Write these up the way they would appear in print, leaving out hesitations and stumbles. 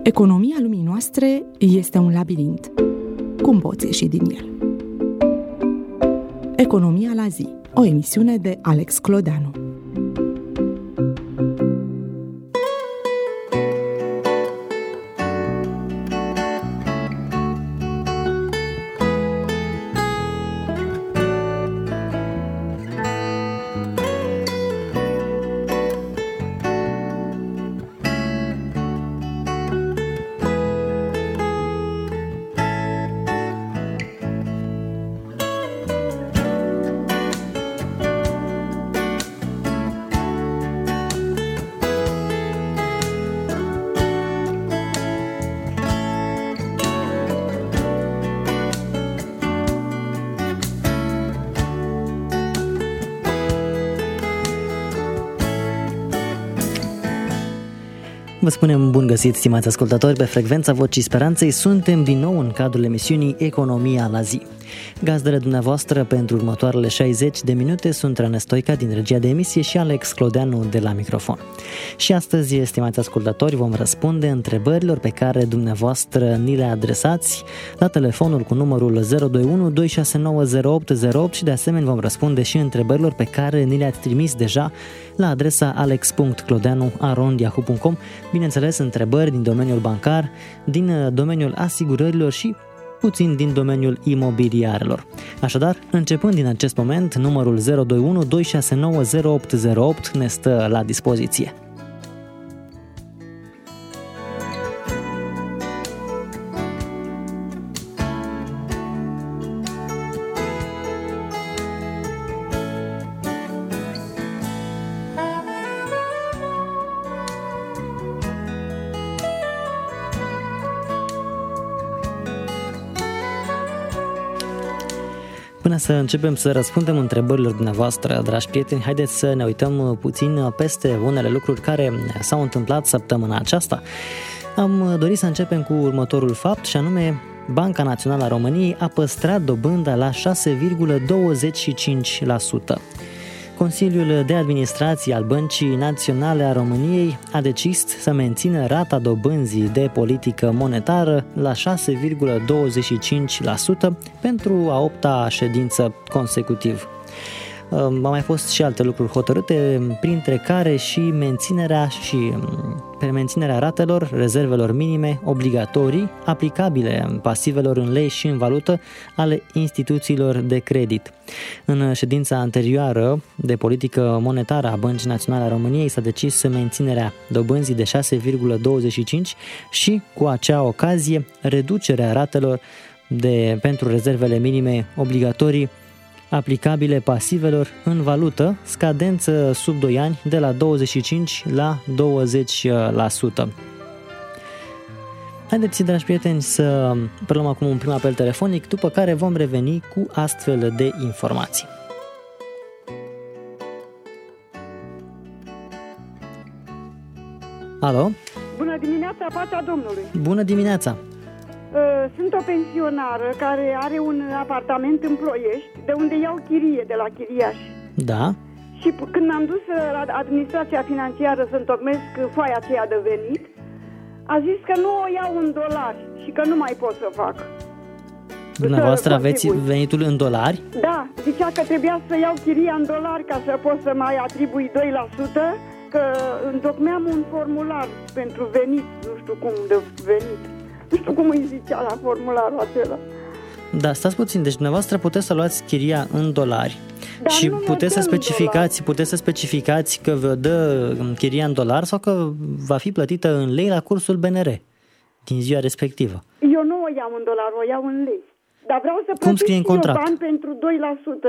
Economia lumii noastre este un labirint. Cum poți ieși din el? Economia la zi, o emisiune de Alex Clodeanu. Vă spunem bun găsit, stimați ascultători, pe frecvența Vocii Speranței. Suntem din nou în cadrul emisiunii Economia la zi. Gazdele dumneavoastră pentru următoarele 60 de minute sunt Răne Stoica din regia de emisie și Alex Clodeanu de la microfon. Și astăzi, stimați ascultători, vom răspunde întrebărilor pe care dumneavoastră ni le adresați la telefonul cu numărul 021 269 0808 și de asemenea vom răspunde și întrebărilor pe care ni le-ați trimis deja la adresa alex.clodeanu@yahoo.com. Bineînțeles, întrebări din domeniul bancar, din domeniul asigurărilor și puțin din domeniul imobiliarelor. Așadar, începând din acest moment, numărul 021 269 0808 ne stă la dispoziție. Până să începem să răspundem întrebărilor dumneavoastră, dragi prieteni, haideți să ne uităm puțin peste unele lucruri care s-au întâmplat săptămâna aceasta. Am dorit să începem cu următorul fapt, și anume Banca Națională a României a păstrat dobânda la 6,25%. Consiliul de Administrație al Băncii Naționale a României a decis să mențină rata dobânzii de politică monetară la 6,25% pentru a 8-a ședință consecutiv. Au mai fost și alte lucruri hotărâte, printre care și menținerea ratelor, rezervelor minime obligatorii, aplicabile pasivelor în lei și în valută ale instituțiilor de credit. În ședința anterioară de politică monetară a Băncii Naționale a României s-a decis menținerea dobânzii de 6,25% și, cu acea ocazie, reducerea ratelor pentru rezervele minime obligatorii aplicabile pasivelor în valută, scadență sub 2 ani de la 25 la 20%. Haideți, dragi prieteni, să preluăm acum un prim apel telefonic, după care vom reveni cu astfel de informații. Alo? Bună dimineața, pacea Domnului! Bună dimineața! Sunt o pensionară care are un apartament în Ploiești, de unde iau chirie de la chiriași. Da. Și când m-am dus la administrația financiară să întocmesc foaia aceea de venit, a zis că nu o iau în dolari și că nu mai pot să fac. Dumneavoastră aveți venitul în dolari? Da, zicea că trebuia să iau chiria în dolari ca să pot să mai atribui 2%, că întocmeam un formular pentru venit, nu știu cum de venit. Nu știu cum îi zicea la formularul acela. Da, stați puțin, deci dumneavoastră puteți să luați chiria în dolari, dar și puteți să specificați că vă dă chiria în dolari sau că va fi plătită în lei la cursul BNR din ziua respectivă. Eu nu o iau în dolari, o iau în lei. Dar vreau să plătesc și eu bani pentru 2%.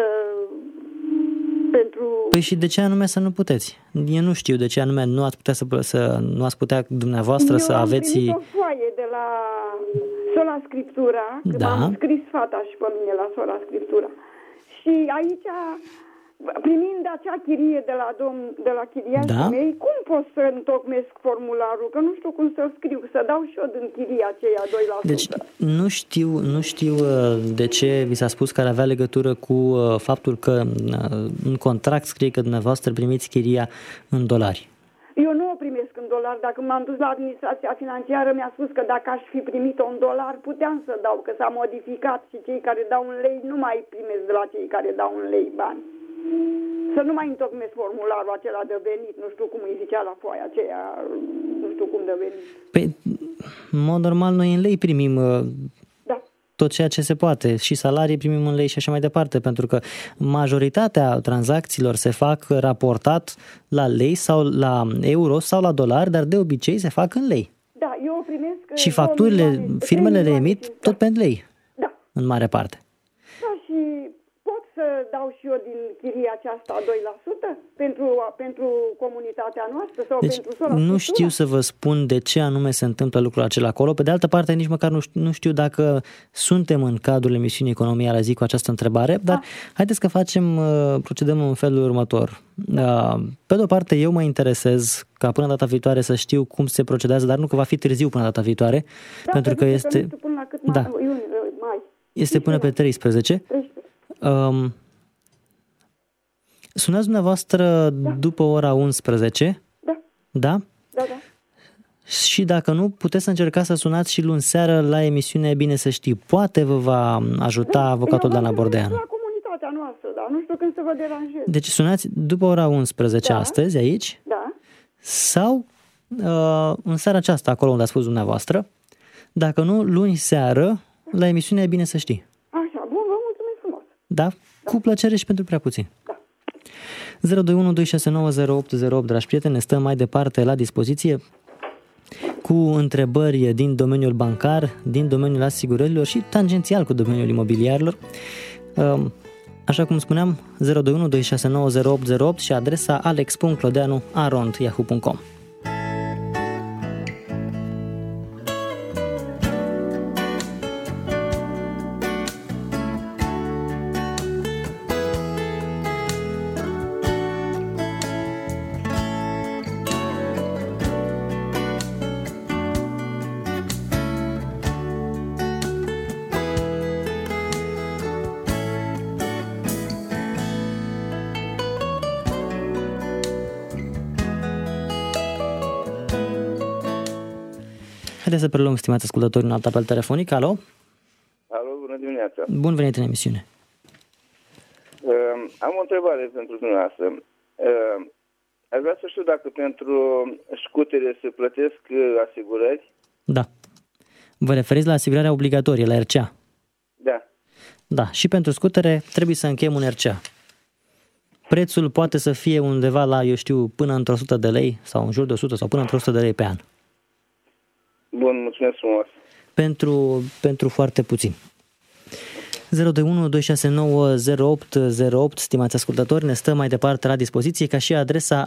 Păi și de ce anume să nu puteți? Eu nu știu de ce anume nu ați putea dumneavoastră să aveți... Eu am primit o foaie de la Sola Scriptura, că m-am scris fata și pe mine la Sola Scriptura. Și aici, primind acea chirie de la chiriașii mei, cum pot să întocmesc formularul? Că nu știu cum să scriu, să dau și eu din chiria aceea 2%. Deci nu știu de ce vi s-a spus că ar avea legătură cu faptul că în contract scrie că dumneavoastră primiți chiria în dolari. Eu nu o primesc în dolari. Dacă m-am dus la administrația financiară, mi-a spus că dacă aș fi primit un dolar, puteam să dau, că s-a modificat și cei care dau un lei nu mai primesc de la cei care dau un lei bani. Să nu mai întocmesc formularul acela de venit, nu știu cum îi zicea la foaia aceea, nu știu cum de venit. Păi, în mod normal, noi în lei primim tot ceea ce se poate, și salarii primim în lei și așa mai departe, pentru că majoritatea tranzacțiilor se fac raportat la lei sau la euro sau la dolari, dar de obicei se fac în lei. Da, eu primesc... Și facturile, firmele le emit tot pe lei, în mare parte. Da, și pot să dau și eu din chiria aceasta 2% pentru comunitatea noastră sau deci, pentru sola nu știu să vă spun de ce anume se întâmplă lucrul acela acolo. Pe de altă parte, nici măcar nu știu dacă suntem în cadrul emisiunii Economia la zi cu această întrebare, dar haideți că procedăm în felul următor. Pe de o parte, eu mă interesez ca până data viitoare să știu cum se procedează, dar nu că va fi târziu până data viitoare, pentru că este... Până la cât mai. Este până pe 13. Sunați dumneavoastră după ora 11? Da? Da. Și dacă nu, puteți să încercați să sunați și luni seară la emisiune Bine să știi. Poate vă va ajuta avocatul Dana Bordeanu. La comunitatea noastră, nu știu când să vă deranjez. Deci sunați după ora 11 astăzi aici, sau în seara aceasta, acolo unde a spus dumneavoastră. Dacă nu, luni seară la emisiune Bine să știi. Așa, bun, vă mulțumesc frumos. Da? Cu plăcere și pentru prea puțin. 021-269-0808, dragi prieteni, ne stăm mai departe la dispoziție cu întrebări din domeniul bancar, din domeniul asigurărilor și tangențial cu domeniul imobiliarilor. Așa cum spuneam, 021-269-0808 și adresa alex.clodeanu@yahoo.com. Haideți să preluăm, stimați ascultători, un alt apel telefonic. Alo? Alo, bună dimineața. Bun venit în emisiune. Am o întrebare pentru dumneavoastră. Aș vrea să știu dacă pentru scutere se plătesc asigurări? Da. Vă referiți la asigurarea obligatorie, la RCA? Da. Da, și pentru scutere trebuie să încheiem un RCA. Prețul poate să fie undeva la, până într-o 100 de lei sau în jur de 100 sau până într-o 100 de lei pe an. Bun, mulțumesc frumos. Pentru foarte puțin. 021-269-0808, stimați ascultători, ne stă mai departe la dispoziție ca și adresa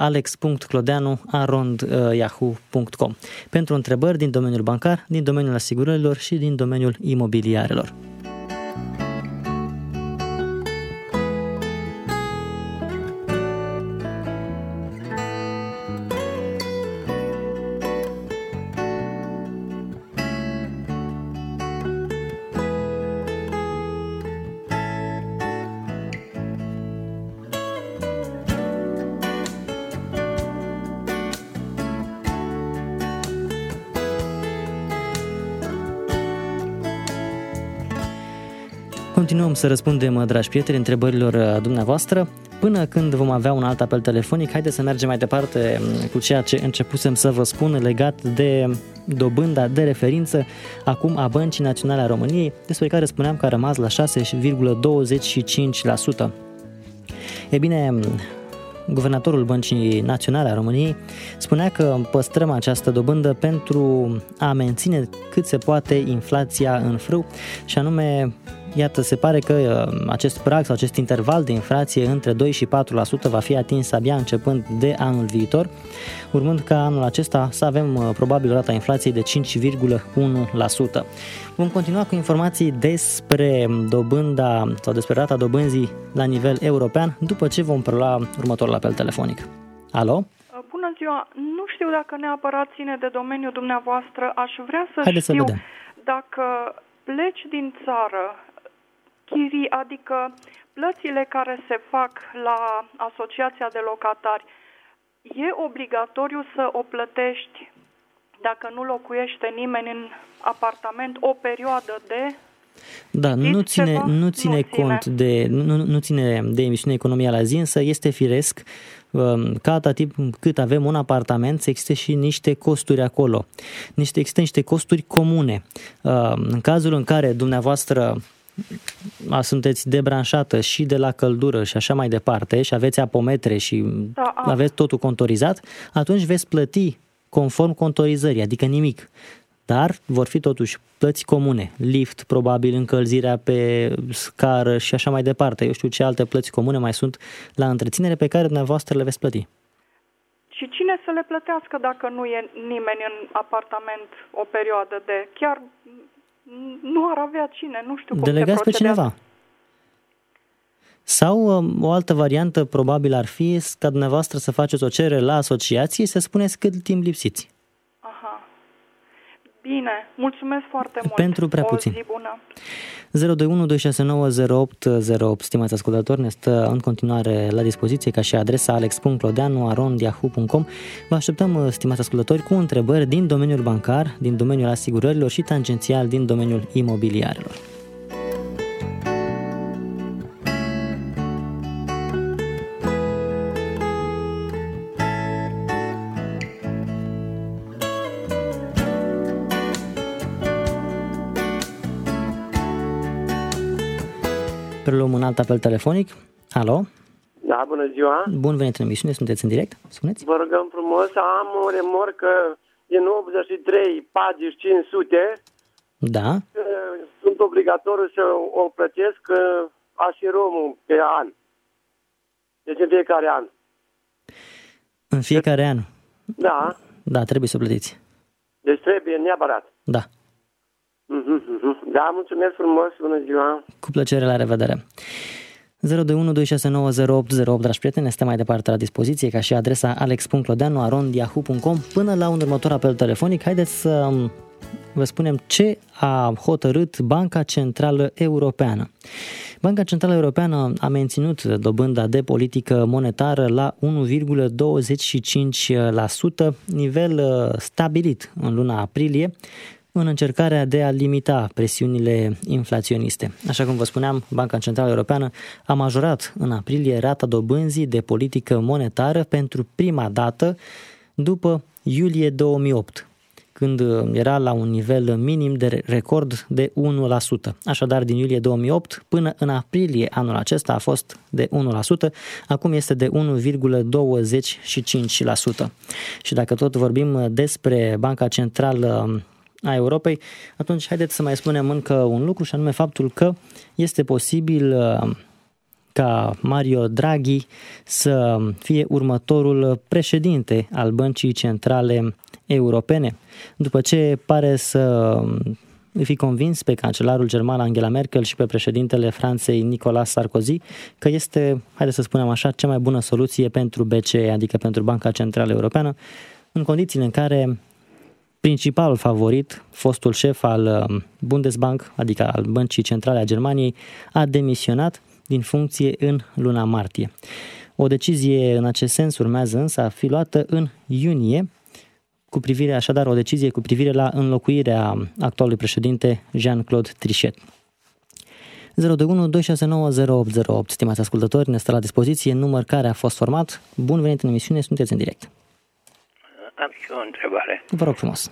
alex.clodeanu@yahoo.com pentru întrebări din domeniul bancar, din domeniul asigurărilor și din domeniul imobiliarelor. Continuăm să răspundem, dragi prieteni, întrebărilor dumneavoastră. Până când vom avea un alt apel telefonic, haideți să mergem mai departe cu ceea ce începusem să vă spun legat de dobânda de referință acum a Băncii Naționale a României, despre care spuneam că a rămas la 6,25%. E bine, guvernatorul Băncii Naționale a României spunea că păstrăm această dobândă pentru a menține cât se poate inflația în frâu și anume, iată, se pare că acest prag sau acest interval de inflație între 2 și 4% va fi atins abia începând de anul viitor, urmând ca anul acesta să avem probabil o rata inflației de 5,1%. Vom continua cu informații despre dobânda sau despre rata dobânzii la nivel european după ce vom prelua următorul apel telefonic. Alo? Bună ziua! Nu știu dacă neapărat ține de domeniul dumneavoastră. Aș vrea să Haideți știu dacă pleci din țară, chirii, adică plățile care se fac la asociația de locatari, e obligatoriu să o plătești dacă nu locuiește nimeni în apartament o perioadă de... Da, nu ține cont de emisiunea Economia la zi, însă este firesc ca atâta timp cât avem un apartament să existe și niște costuri acolo. Există niște costuri comune. În cazul în care dumneavoastră sunteți debranșată și de la căldură și așa mai departe și aveți apometre și aveți totul contorizat, atunci veți plăti conform contorizării, adică nimic. Dar vor fi totuși plăți comune, lift, probabil încălzirea pe scară și așa mai departe. Eu știu ce alte plăți comune mai sunt la întreținere pe care dumneavoastră le veți plăti. Și cine să le plătească dacă nu e nimeni în apartament o perioadă de... Chiar nu ar avea cine, nu știu cum delegați se procedează. pe cineva. Sau o altă variantă probabil ar fi ca dumneavoastră să faceți o cerere la asociație și să spuneți cât timp lipsiți. Aha. Bine, mulțumesc foarte mult. Pentru prea puțin. O zi bună. 021-269-0808, stimați ascultători, ne stă în continuare la dispoziție ca și adresa alex.clodeanu@yahoo.com. Vă așteptăm, stimați ascultători, cu întrebări din domeniul bancar, din domeniul asigurărilor și tangențial din domeniul imobiliarelor. Preluăm un alt apel telefonic. Alo? Da, bună ziua. Bun venit în emisiune, sunteți în direct? Spuneți? Vă rugăm frumos, am o remorcă din 83, pagini 500. Da. Sunt obligatoriu să o plătesc așiromul pe an. Deci în fiecare an. În fiecare an? Da. Da, trebuie să plătiți. Deci trebuie neapărat. Da. Da, mulțumesc frumos, bună ziua. Cu plăcere, la revedere. 021-269-0808, dragi prieteni, este mai departe la dispoziție ca și adresa alex.clodeanu@yahoo.com. Până la un următor apel telefonic, haideți să vă spunem ce a hotărât Banca Centrală Europeană. Banca Centrală Europeană a menținut dobânda de politică monetară la 1,25%, nivel stabilit în luna aprilie, în încercarea de a limita presiunile inflaționiste. Așa cum vă spuneam, Banca Centrală Europeană a majorat în aprilie rata dobânzii de politică monetară pentru prima dată după iulie 2008, când era la un nivel minim de record de 1%. Așadar, din iulie 2008 până în aprilie anul acesta a fost de 1%, acum este de 1,25%. Și dacă tot vorbim despre Banca Centrală a Europei, atunci haideți să mai spunem încă un lucru, și anume faptul că este posibil ca Mario Draghi să fie următorul președinte al Băncii Centrale Europene, după ce pare să îi fi convins pe cancelarul german Angela Merkel și pe președintele Franței Nicolas Sarkozy că este, haideți să spunem așa, cea mai bună soluție pentru BCE, adică pentru Banca Centrală Europeană, în condițiile în care principalul favorit, fostul șef al Bundesbank, adică al Băncii Centrale a Germaniei, a demisionat din funcție în luna martie. O decizie în acest sens urmează însă a fi luată în iunie, o decizie cu privire la înlocuirea actualului președinte Jean-Claude Trichet. 021-269-0808, stimați ascultători, ne stă la dispoziție număr care a fost format. Bun venit în emisiune, sunteți în direct. Am și o întrebare. Vă rog frumos.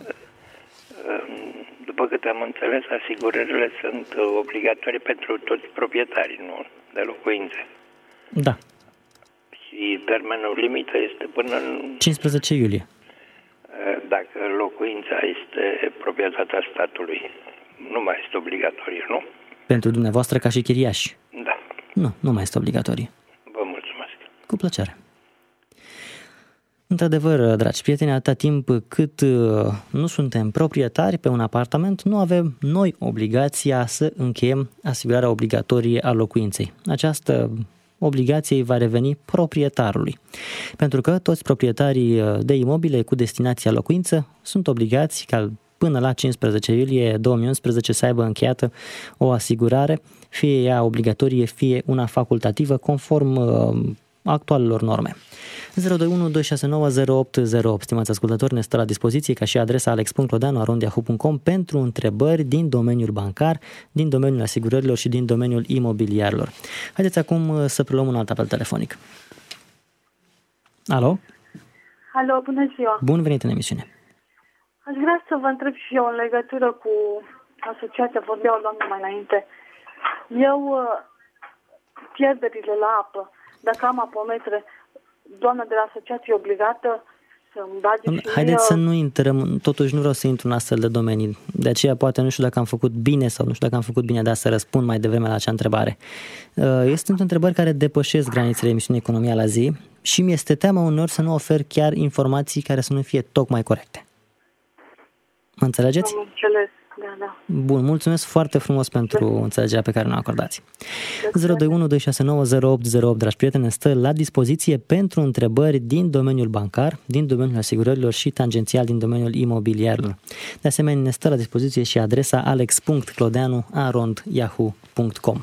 După câte am înțeles, asigurările sunt obligatorii pentru toți proprietarii, nu? De locuințe. Da. Și termenul limită este până în 15 iulie. Dacă locuința este proprietatea statului, nu mai este obligatorie, nu? Pentru dumneavoastră ca și chiriași? Da. Nu mai este obligatorie. Vă mulțumesc. Cu plăcere. Într-adevăr, dragi prieteni, atâta timp cât nu suntem proprietari pe un apartament, nu avem noi obligația să încheiem asigurarea obligatorie a locuinței. Această obligație va reveni proprietarului, pentru că toți proprietarii de imobile cu destinația locuință sunt obligați ca până la 15 iulie 2011 să aibă încheiată o asigurare, fie ea obligatorie, fie una facultativă, conform actualelor norme. 021 269 0808. Stimați ascultători, ne stă la dispoziție ca și adresa alex.clodeanu@yahoo.com pentru întrebări din domeniul bancar, din domeniul asigurărilor și din domeniul imobiliarilor. Haideți acum să preluăm un alt apel telefonic. Alo? Alo, bună ziua! Bun venit în emisiune! Aș vrea să vă întreb și eu în legătură cu asociația, vorbeau doamne mai înainte. Eu, pierderile la apă, dacă am apometre, doamna de la asociație e obligată să-mi bage și haideți să nu intrăm, totuși nu vreau să intru în astfel de domenii. De aceea poate nu știu dacă am făcut bine sau nu știu dacă am făcut bine, dar să răspund mai devreme la acea întrebare. Sunt întrebări care depășesc granițele emisiunii Economia la zi și mi este teamă uneori să nu ofer chiar informații care să nu fie tocmai corecte. Mă înțelegeți? Am înțeles, da. Bun, mulțumesc foarte frumos pentru înțelegerea pe care ne-o acordați. 021 269 0808, dragi prieteni, stă la dispoziție pentru întrebări din domeniul bancar, din domeniul asigurărilor și tangențial din domeniul imobiliarilor. De asemenea, ne stă la dispoziție și adresa alex.clodeanu@yahoo.com.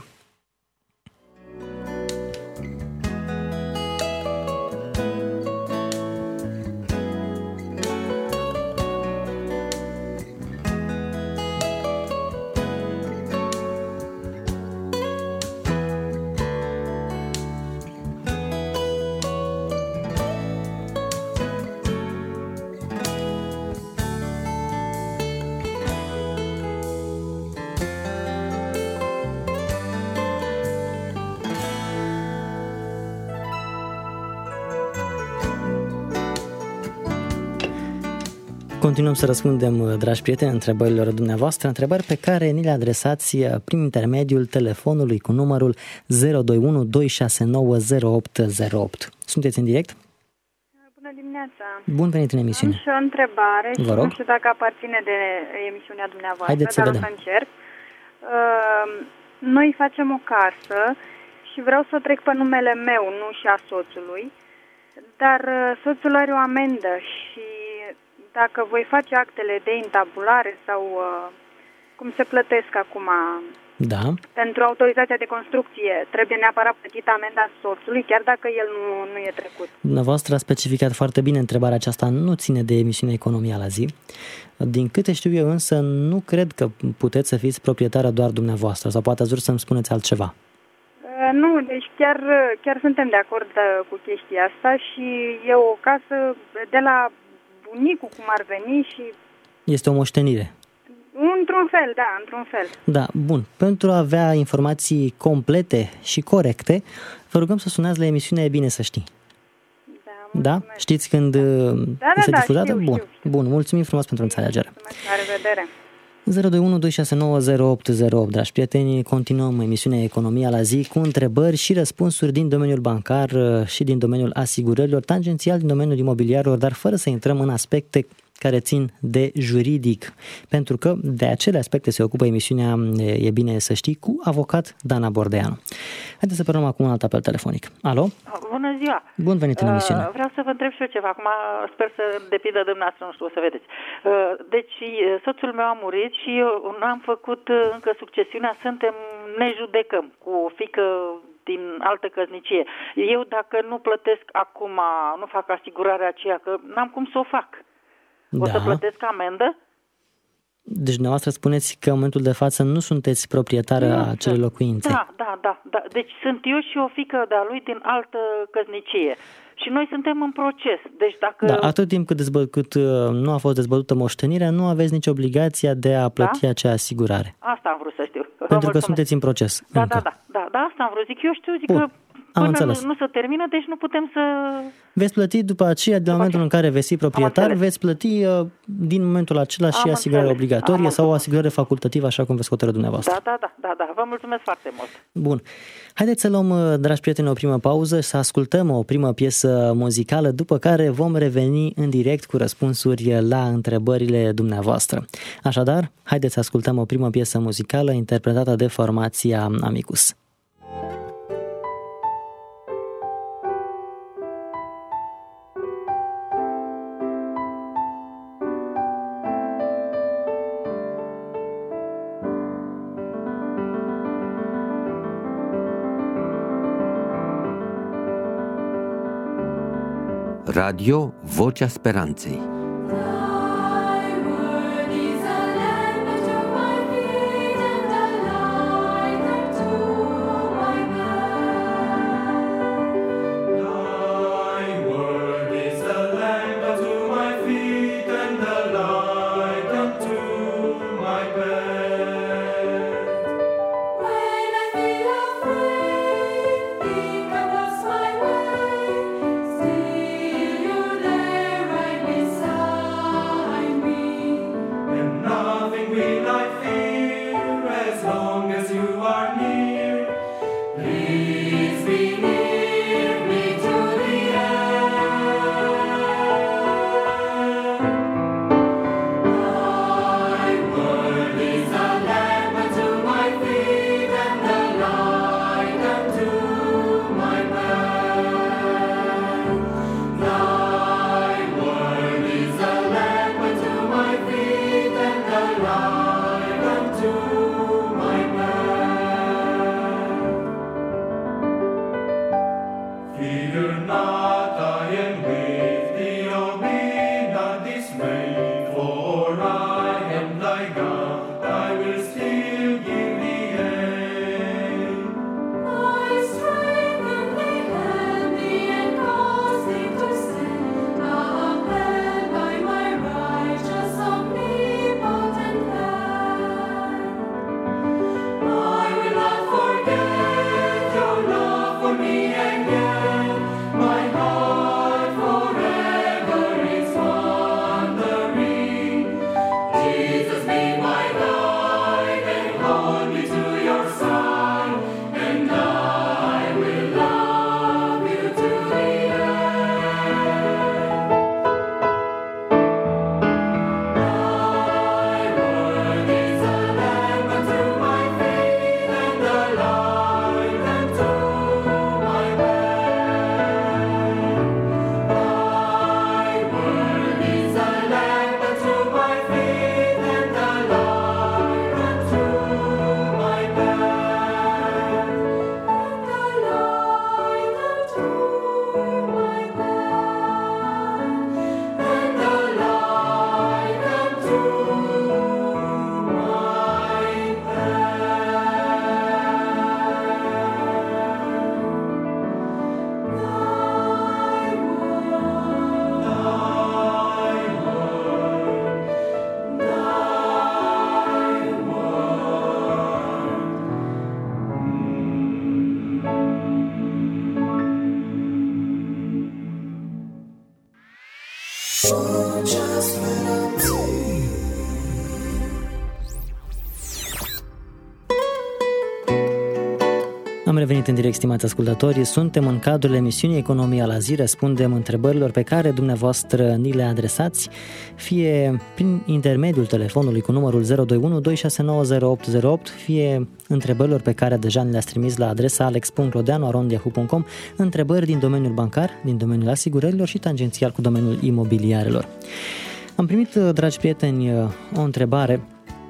Continuăm să răspundem, dragi prieteni, întrebărilor dumneavoastră, întrebări pe care ni le adresați prin intermediul telefonului cu numărul 021 269 0808. Sunteți în direct? Bună dimineața! Bun venit în emisiune! Am și o întrebare și nu știu dacă aparține de emisiunea dumneavoastră. Haideți să vedem. Să încerc. Noi facem o casă și vreau să o trec pe numele meu, nu și a soțului, dar soțul are o amendă și dacă voi face actele de intabulare sau cum se plătesc acum pentru autorizația de construcție, trebuie neapărat plătită amenda soțului, chiar dacă el nu e trecut. Dumneavoastră a specificat foarte bine întrebarea aceasta, nu ține de emisiunea Economia la zi. Din câte știu eu însă, nu cred că puteți să fiți proprietară doar dumneavoastră, sau poate ați vrut să-mi spuneți altceva. Nu, deci chiar suntem de acord cu chestia asta și e o casă de la bunicul, cum ar veni și... Este o moștenire. Într-un fel, da, într-un fel. Da, bun. Pentru a avea informații complete și corecte, vă rugăm să sunați la emisiune E bine să știi. Da? Știți când este difuzată? Știu, bun. Știu. Bun, mulțumim frumos pentru înțelegere. Mulțumesc, la revedere. 021 269 0808, dragi prieteni, continuăm emisiunea Economia la zi cu întrebări și răspunsuri din domeniul bancar și din domeniul asigurărilor, tangențial din domeniul imobiliarilor, dar fără să intrăm în aspecte care țin de juridic, pentru că de acele aspecte se ocupă emisiunea E bine să știi cu avocat Dana Bordeanu. Haideți să părăm acum un alt apel telefonic. Alo? Bună ziua! Bun venit în emisiune. Vreau să vă întreb și eu ceva. Acum sper să depindă de dumneavoastră, nu știu, o să vedeți. Deci soțul meu a murit și eu n-am făcut încă succesiunea, suntem, ne judecăm cu o fiică din altă căsnicie. Eu dacă nu plătesc acum, nu fac asigurarea aceea, că n-am cum să o fac. O să plătesc amendă? Deci dumneavoastră spuneți că în momentul de față nu sunteți proprietară a acelei locuințe. Da. Deci sunt eu și o fiică de-a lui din altă căsnicie. Și noi suntem în proces. Deci dacă... Da, atât timp cât nu a fost dezbătută moștenirea, nu aveți nicio obligație de a plăti acea asigurare. Asta am vrut să știu. Pentru că sunteți în proces. Da, asta am vrut. Eu știu că până nu se termină, deci nu putem să... Veți plăti după aceea, din momentul în care veți fi proprietar, veți plăti din momentul acela și asigurare obligatorie sau o asigurare facultativă, așa cum veți hotărâ dumneavoastră. Da. Vă mulțumesc foarte mult. Bun. Haideți să luăm, dragi prieteni, o primă pauză, să ascultăm o primă piesă muzicală, după care vom reveni în direct cu răspunsuri la întrebările dumneavoastră. Așadar, haideți să ascultăm o primă piesă muzicală interpretată de formația Amicus. Radio Vocea Speranței. Am revenit în direct, stimați ascultători. Suntem în cadrul emisiunii Economia la zi. Răspundem întrebărilor pe care dumneavoastră ni le adresați, fie prin intermediul telefonului cu numărul 021 2690 fie întrebărilor pe care deja ni le-ați trimis la adresa alex.rodeanu@yahoo.com, întrebări din domeniul bancar, din domeniul asigurărilor și tangențial cu domeniul imobiliarelor. Am primit, dragi prieteni, o întrebare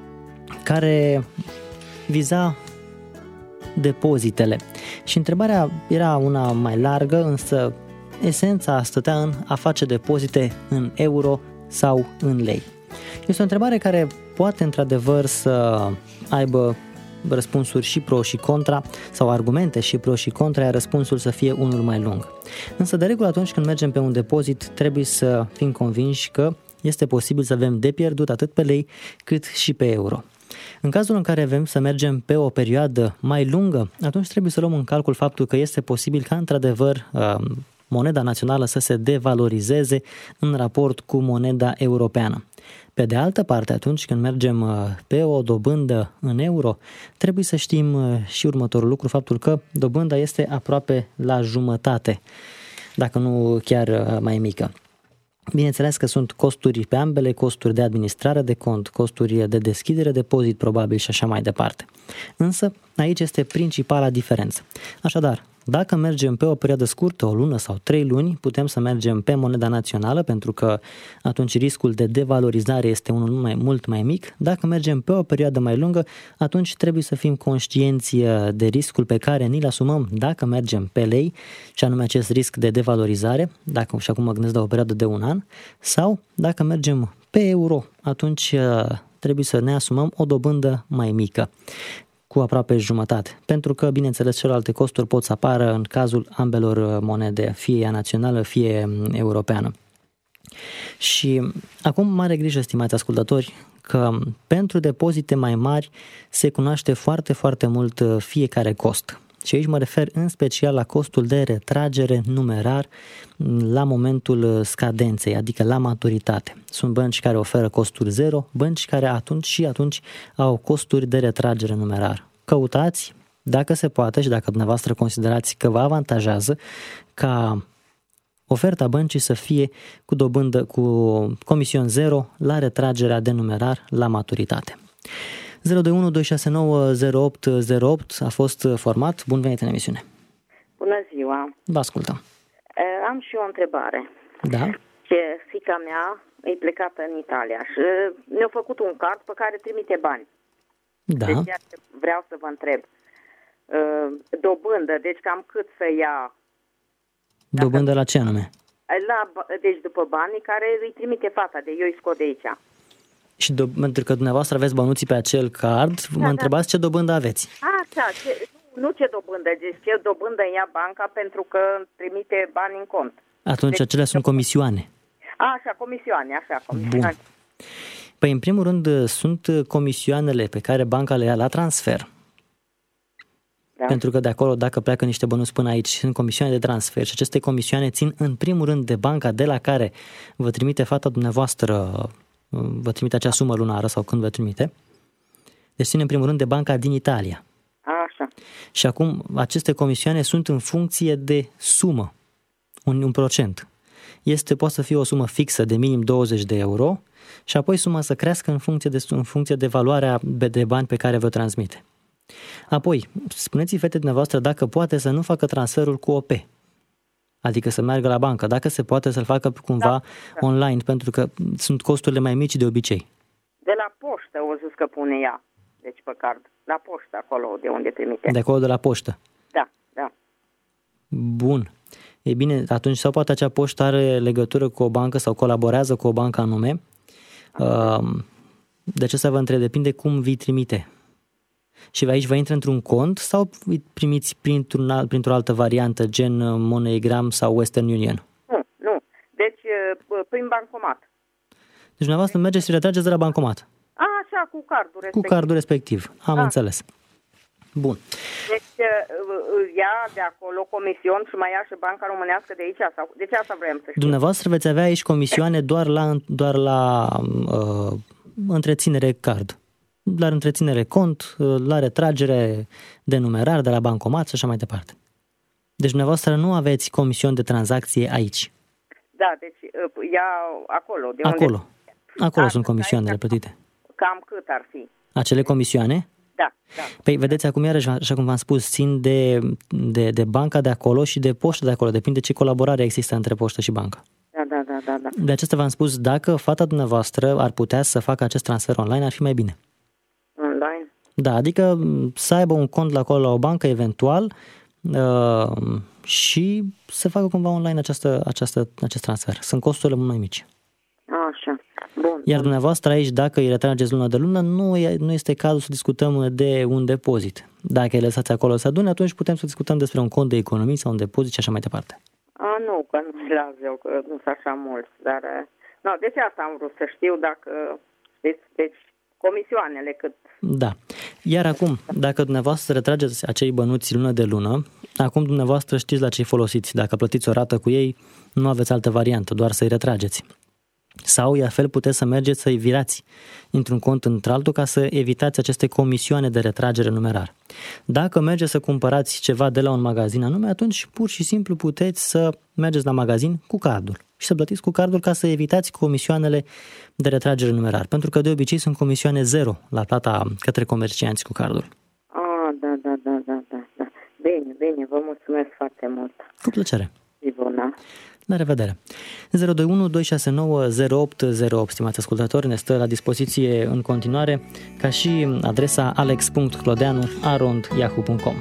care viza depozitele. Și întrebarea era una mai largă, însă esența stătea în a face depozite în euro sau în lei. Este o întrebare care poate într-adevăr să aibă răspunsuri și pro și contra, sau argumente și pro și contra, iar răspunsul să fie unul mai lung. Însă, de regulă, atunci când mergem pe un depozit, trebuie să fim convinși că este posibil să avem de pierdut atât pe lei cât și pe euro. În cazul în care vrem să mergem pe o perioadă mai lungă, atunci trebuie să luăm în calcul faptul că este posibil ca, într-adevăr, moneda națională să se devalorizeze în raport cu moneda europeană. Pe de altă parte, atunci când mergem pe o dobândă în euro, trebuie să știm și următorul lucru, faptul că dobânda este aproape la jumătate, dacă nu chiar mai mică. Bineînțeles că sunt costuri pe ambele, costuri de administrare de cont, costuri de deschidere de depozit probabil și așa mai departe. Însă aici este principala diferență. Așadar, Dacă mergem pe o perioadă scurtă, o lună sau 3 luni, putem să mergem pe moneda națională, pentru că atunci riscul de devalorizare este unul mult mai mic. Dacă mergem pe o perioadă mai lungă, atunci trebuie să fim conștienți de riscul pe care ni-l asumăm dacă mergem pe lei, și anume acest risc de devalorizare, dacă și acum mă gândesc de o perioadă de 1 an, sau dacă mergem pe euro, atunci trebuie să ne asumăm o dobândă mai mică, cu aproape jumătate, pentru că, bineînțeles, celelalte costuri pot să apară în cazul ambelor monede, fie ea națională, fie europeană. Și acum, mare grijă, stimați ascultători, că pentru depozite mai mari se cunoaște foarte, foarte mult fiecare cost. Și aici mă refer în special la costul de retragere numerar la momentul scadenței, adică la maturitate. Sunt bănci care oferă costuri zero, bănci care atunci au costuri de retragere numerar. Căutați, dacă se poate și dacă dumneavoastră considerați că vă avantajează, ca oferta băncii să fie cu dobândă, cu comision zero la retragerea de numerar la maturitate. 021 269 0808 a fost format. Bun venit în emisiune. Bună ziua. Vă ascultăm. Am și o întrebare. Da. Ce fiica mea e plecată în Italia și ne-a făcut un card pe care trimite bani. Da. Deci vreau să vă întreb. Dobândă, deci cam cât să ia? Dobândă la ce anume? Deci după banii care îi trimite fata, de eu îi scot de aici. Și pentru că dumneavoastră aveți bănuții pe acel card, mă întrebați ce dobândă aveți. Așa, nu ce dobândă, deci ce dobândă ia banca pentru că trimite bani în cont. Atunci deci, acelea sunt comisioane. Așa, comisioane. Bun. Păi, în primul rând, sunt comisioanele pe care banca le ia la transfer. Da. Pentru că de acolo, dacă pleacă niște bănuți până aici, sunt comisioane de transfer și aceste comisioane țin în primul rând de banca de la care vă trimite fata dumneavoastră, vă trimite acea sumă lunară sau când vă trimite. Deci țin în primul rând de banca din Italia. Așa. Și acum aceste comisioane sunt în funcție de sumă, un procent. Poate să fie o sumă fixă de minim 20 de euro și apoi suma să crească în funcție de valoarea de bani pe care vă transmite. Apoi, spuneți-i fetei dumneavoastră dacă poate să nu facă transferul cu OP, adică să meargă la bancă, dacă se poate să-l facă cumva online, pentru că sunt costurile mai mici de obicei. De la poștă o zis că pune ea, deci pe card, la poștă acolo de unde trimite. De acolo de la poștă? Da. Bun. E bine, atunci sau poate acea poștă are legătură cu o bancă sau colaborează cu o bancă anume. De ce să vă întreb? Depinde cum vi trimite. Și aici vă intră într-un cont sau îi primiți printr-o altă variantă, gen MoneyGram sau Western Union? Nu. Deci prin bancomat. Deci dumneavoastră mergeți și retrageți de la bancomat. Așa, cu cardul respectiv. Cu cardul respectiv. Am înțeles. Bun. Deci ia de acolo comision și mai ia și banca românească de aici? Sau? Deci asta vrem să știu. Dumneavoastră veți avea aici comisioane doar la întreținere card. La întreținere cont, la retragere de numerar de la bancomat și așa mai departe. Deci dumneavoastră nu aveți comision de tranzacție aici. Da, deci ia acolo. De acolo. Unde... Acolo sunt comisioanele plătite. Cam cât ar fi? Acele comisioane? Da. Păi vedeți, acum iarăși, așa cum v-am spus, țin de banca de acolo și de poștă de acolo. Depinde ce colaborare există între poștă și bancă. Da. De aceasta v-am spus, dacă fata dumneavoastră ar putea să facă acest transfer online, ar fi mai bine. Online? Da, adică să aibă un cont la acolo la o bancă eventual și să facă cumva online acest transfer. Sunt costurile mult mai mici. Așa, bun. Iar dumneavoastră aici, dacă îi retrageți lună de lună, nu este cazul să discutăm de un depozit. Dacă îi lăsați acolo să adune, atunci putem să discutăm despre un cont de economii sau un depozit și așa mai departe. Nu, că nu-i las eu, că nu sunt așa mulți, dar... No, deci asta am vrut să știu dacă... Deci comisioanele cât... Da. Iar acum, dacă dumneavoastră retrageți acei bănuți lună de lună, acum dumneavoastră știți la ce-i folosiți. Dacă plătiți o rată cu ei, nu aveți altă variantă, doar să-i retrageți. Sau, la fel, puteți să mergeți să-i virați într-un cont într-altul ca să evitați aceste comisioane de retragere numerar. Dacă mergeți să cumpărați ceva de la un magazin anume, atunci pur și simplu puteți să mergeți la magazin cu cardul și să plătiți cu cardul ca să evitați comisioanele de retragere numerar, pentru că de obicei sunt comisioane zero la plata către comercianți cu cardul. Da. Bine. bine, vă mulțumesc foarte mult. Cu plăcere. Zi bună. La revedere. 021 269 0808, stimați ascultători, ne stă la dispoziție în continuare, ca și adresa alex.clodeanu@yahoo.com.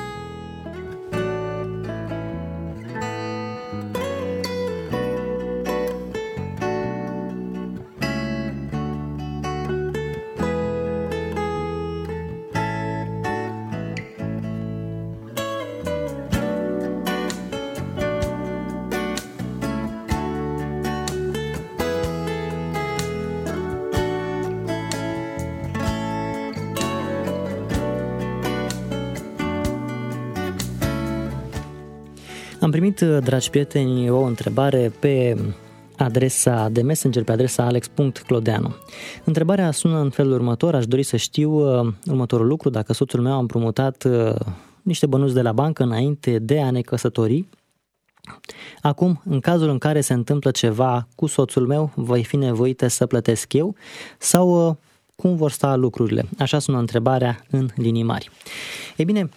Am primit, dragi prieteni, o întrebare pe adresa de Messenger, pe adresa alex.clodeanu. Întrebarea sună în felul următor: aș dori să știu următorul lucru: dacă soțul meu a împrumutat niște bănuți de la bancă înainte de a ne căsători, acum, în cazul în care se întâmplă ceva cu soțul meu, voi fi nevoită să plătesc eu sau cum vor sta lucrurile? Așa sună întrebarea în linii mari. Ei bine,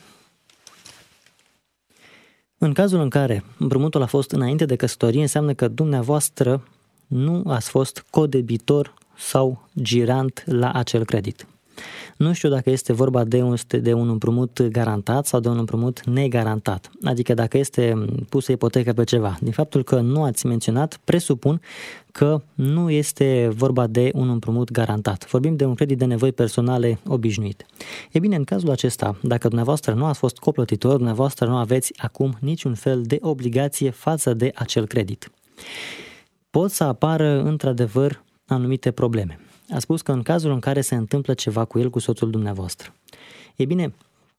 în cazul în care împrumutul a fost înainte de căsătorie, înseamnă că dumneavoastră nu ați fost codebitor sau girant la acel credit. Nu știu dacă este vorba de un împrumut garantat sau de un împrumut negarantat, adică dacă este pusă ipotecă pe ceva. Din faptul că nu ați menționat, presupun că nu este vorba de un împrumut garantat. Vorbim de un credit de nevoi personale obișnuit. E bine, în cazul acesta, dacă dumneavoastră nu ați fost coplătitor, dumneavoastră nu aveți acum niciun fel de obligație față de acel credit. Pot să apară într-adevăr anumite probleme. A spus că în cazul în care se întâmplă ceva cu el, cu soțul dumneavoastră. E bine,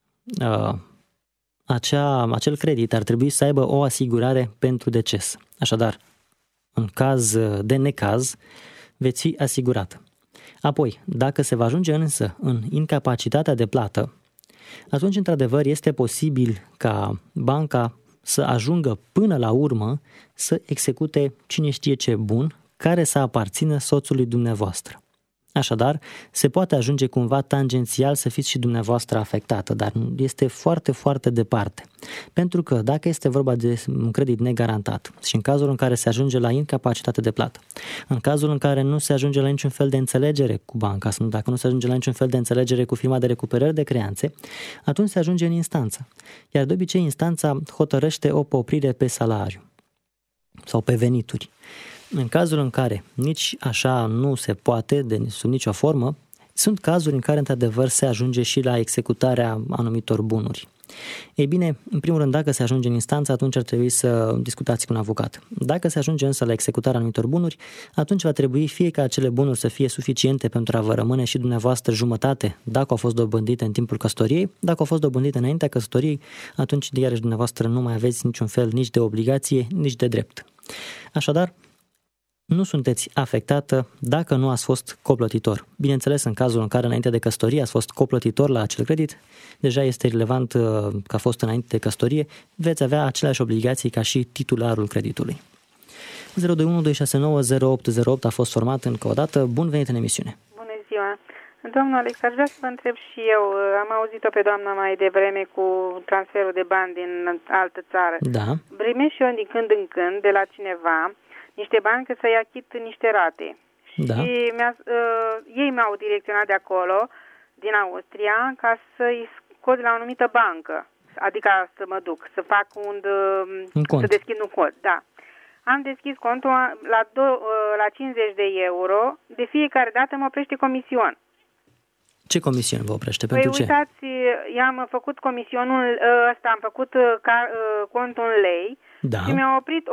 acel credit ar trebui să aibă o asigurare pentru deces. Așadar, în caz de necaz, veți fi asigurată. Apoi, dacă se va ajunge însă în incapacitatea de plată, atunci, într-adevăr, este posibil ca banca să ajungă până la urmă să execute cine știe ce bun care să aparțină soțului dumneavoastră. Așadar, se poate ajunge cumva tangențial să fiți și dumneavoastră afectată, dar este foarte, foarte departe. Pentru că dacă este vorba de un credit negarantat și în cazul în care se ajunge la incapacitate de plată, în cazul în care nu se ajunge la niciun fel de înțelegere cu banca, dacă nu se ajunge la niciun fel de înțelegere cu firma de recuperări de creanțe, atunci se ajunge în instanță. Iar de obicei instanța hotărăște o poprire pe salariu sau pe venituri. În cazul în care nici așa nu se poate, sub nicio formă, sunt cazuri în care, într-adevăr, se ajunge și la executarea anumitor bunuri. Ei bine, în primul rând, dacă se ajunge în instanță, atunci ar trebui să discutați cu un avocat. Dacă se ajunge însă la executarea anumitor bunuri, atunci va trebui fie ca acele bunuri să fie suficiente pentru a vă rămâne și dumneavoastră jumătate, dacă au fost dobândite în timpul căsătoriei. Dacă au fost dobândite înaintea căsătoriei, atunci iarăși dumneavoastră nu mai aveți niciun fel nici de obligație, nici de drept. Așadar, nu sunteți afectată dacă nu ați fost coplătitor. Bineînțeles, în cazul în care înainte de căsătorie ați fost coplătitor la acel credit, deja este relevant că a fost înainte de căsătorie, veți avea aceleași obligații ca și titularul creditului. 021 269 0808 a fost format încă o dată. Bun venit în emisiune! Bună ziua! Domnul Alex, aș vrea să vă întreb și eu, am auzit-o pe doamna mai devreme cu transferul de bani din altă țară. Da. Primesc și eu din când în când de la cineva niște bani că să-i achit niște rate. Da. Și ei m-au direcționat de acolo, din Austria, ca să-i scot de la o anumită bancă. Adică să mă duc, să fac să deschid un cont. Da. Am deschis contul la 50 de euro. De fiecare dată mă oprește comision. Ce comision vă oprește? Pentru ce? Uitați, i-am făcut comisionul ăsta, am făcut contul în lei. Da. Și mi-au oprit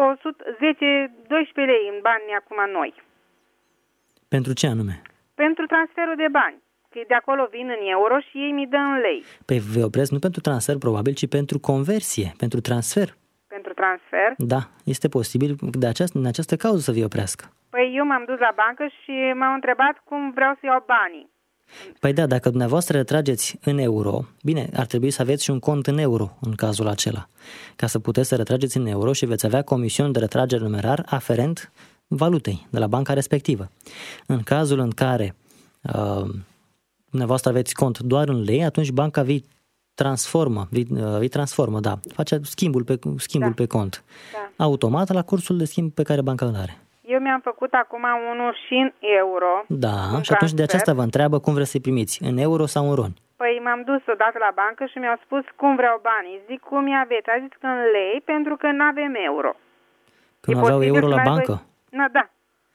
12 lei în bani acum noi. Pentru ce anume? Pentru transferul de bani. Că de acolo vin în euro și ei mi dă în lei. Păi vă opresc nu pentru transfer probabil, ci pentru conversie, pentru transfer. Pentru transfer? Da, este posibil în această cauză să vi oprească. Păi eu m-am dus la bancă și m-au întrebat cum vreau să iau banii. Păi da, dacă dumneavoastră retrageți în euro, bine, ar trebui să aveți și un cont în euro în cazul acela, ca să puteți să retrageți în euro și veți avea comision de retragere numerar aferent valutei de la banca respectivă. În cazul în care dumneavoastră aveți cont doar în lei, atunci banca transformă, da. Face schimbul pe cont. Da. Automat la cursul de schimb pe care banca îl are. Eu mi-am făcut acum unul și în euro. Da, și atunci de aceasta vă întreabă cum vreți să-i primiți, în euro sau în RON? Păi m-am dus odată la bancă și mi-au spus cum vreau banii. Zic, cum i-aveți? A zis că în lei, pentru că nu avem euro. Că nu aveau euro la bancă? Da.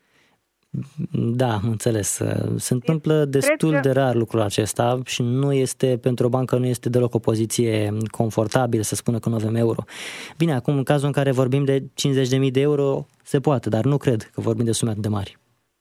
Da, înțeles. Se întâmplă destul de rar lucrul acesta și nu este, pentru o bancă nu este deloc o poziție confortabilă să spună că nu avem euro. Bine, acum în cazul în care vorbim de 50.000 de euro, se poate, dar nu cred că vorbim de sume atât de mari.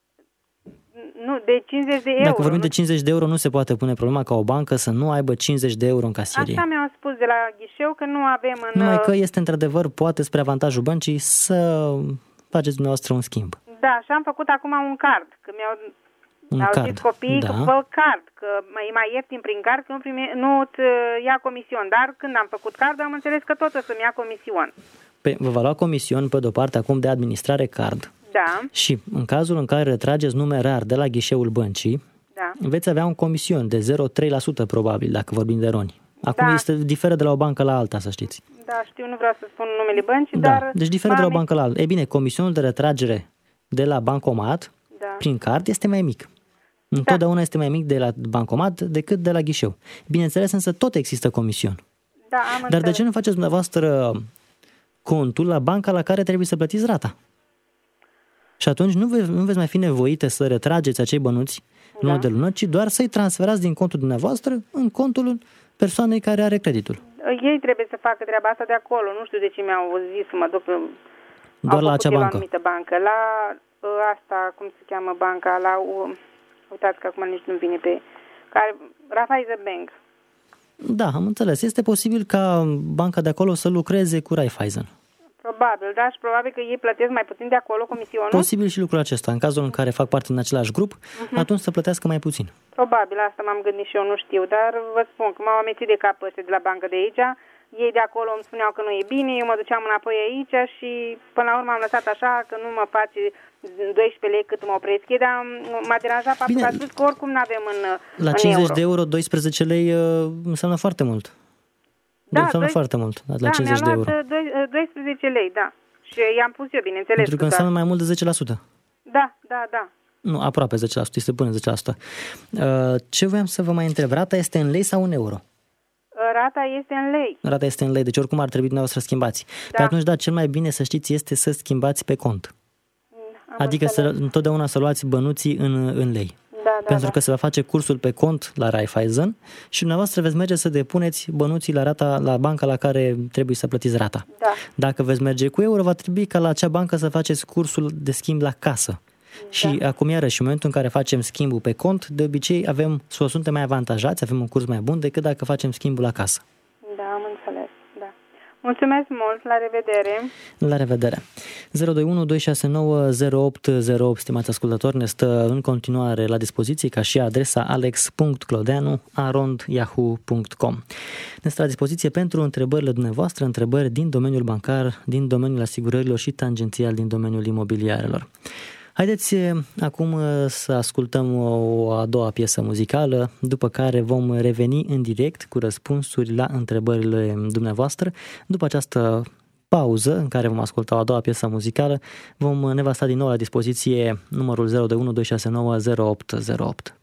Nu, de 50 de euro. Dacă vorbim de 50 de euro, nu se poate pune problema ca o bancă să nu aibă 50 de euro în casierie. Asta mi-au spus de la ghișeu, că nu avem în... Numai că este într-adevăr, poate spre avantajul băncii să faceți dumneavoastră un schimb. Da, și am făcut acum un card, că mi-au zis copiii că fă card, că e mai ieftin prin card, că nu-ți ia comision. Dar când am făcut card, am înțeles că tot o să-mi ia comision. Păi, vă va lua comision pe de-o parte acum de administrare card. Da. Și în cazul în care retrageți numerar de la ghișeul băncii, veți avea un comision de 0,3% probabil, dacă vorbim de RON. Acum diferă de la o bancă la alta, să știți. Da, știu, nu vreau să spun numele băncii, dar... Deci diferă de la o bancă la alta. E bine, comisionul de retragere de la bancomat, prin card, este mai mic. Întotdeauna este mai mic de la bancomat decât de la ghișeu. Bineînțeles, însă tot există comision. Da, dar de ce nu faceți dumneavoastră contul la banca la care trebuie să plătiți rata? Și atunci nu veți mai fi nevoite să retrageți acei bănuți lună de lună, ci doar să-i transferați din contul dumneavoastră în contul persoanei care are creditul. Ei trebuie să facă treaba asta de acolo. Nu știu de ce mi-au zis să mă duc doar la acea bancă. La anumită bancă. La asta, cum se cheamă banca? Uitați că acum nici nu vine pe... Raiffeisen Bank. Da, am înțeles. Este posibil ca banca de acolo să lucreze cu Raiffeisen. Probabil, da, și probabil că ei plătesc mai puțin de acolo comisionul. Posibil și lucrul acesta. În cazul în care fac parte din același grup, atunci să plătească mai puțin. Probabil, asta m-am gândit și eu, nu știu, dar vă spun că m-au amețit de cap ăștia de la bancă de aici. Ei de acolo îmi spuneau că nu e bine, eu mă duceam înapoi aici și până la urmă am lăsat așa că nu mă face 12 lei cât mă opresc. Dar m-a deranjat faptul că a spus că oricum nu avem în la 50 de euro, 12 lei înseamnă foarte mult. Da, înseamnă foarte mult, la 50 de euro. 12 lei, da. Și i-am pus eu, bineînțeles. Pentru că înseamnă mai mult de 10%. Da. Nu, aproape 10%, este până 10%. Ce voiam să vă mai întreb, rata este în lei sau în euro? Rata este în lei. Rata este în lei, deci oricum ar trebui dumneavoastră să schimbați. Pe atunci, cel mai bine să știți este să schimbați pe cont. Adică întotdeauna să luați bănuții în lei. Pentru că se va face cursul pe cont la Raiffeisen și dumneavoastră veți merge să depuneți bănuții la banca la care trebuie să plătiți rata. Dacă veți merge cu euro, va trebui ca la acea bancă să faceți cursul de schimb la casă. Și acum iarăși, în momentul în care facem schimbul pe cont, de obicei suntem mai avantajați, avem un curs mai bun decât dacă facem schimbul la casă. Da, am înțeles. Da. Mulțumesc mult, la revedere. La revedere. 021 269 0808, stimați ascultători, ne stă în continuare la dispoziție, ca și adresa alex.clodeanu@yahoo.com. Ne stă la dispoziție pentru întrebările dumneavoastră, întrebări din domeniul bancar, din domeniul asigurărilor și tangențial din domeniul imobiliarelor. Haideți acum să ascultăm o a doua piesă muzicală, după care vom reveni în direct cu răspunsuri la întrebările dumneavoastră. După această pauză în care vom asculta o a doua piesă muzicală, ne va sta din nou la dispoziție numărul 021 269 0808.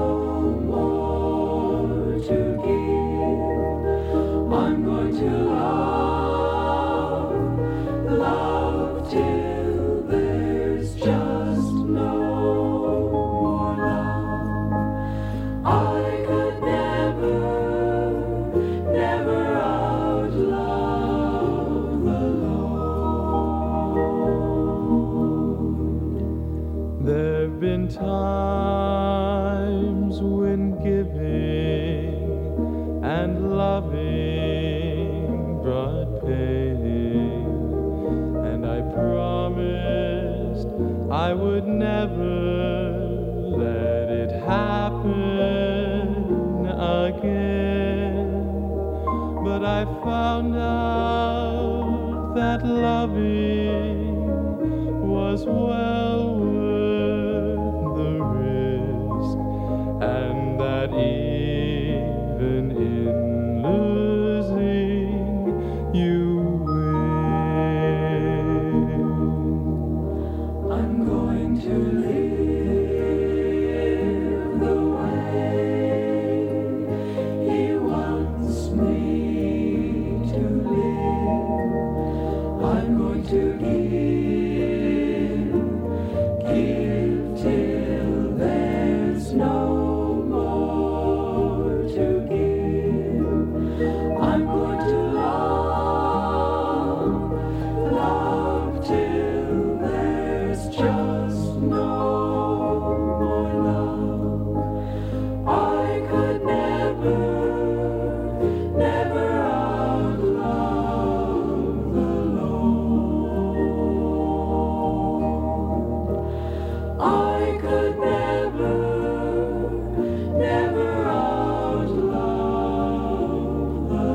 I'm going to would never let it happen again. But I found out that loving was well worth the risk, and that even in losing you win. I'm going to live the way He wants me to live. I'm going to give till there's no more to give. I'm going to love till there's just no more love. I could never outlove the Lord. I could never outlove the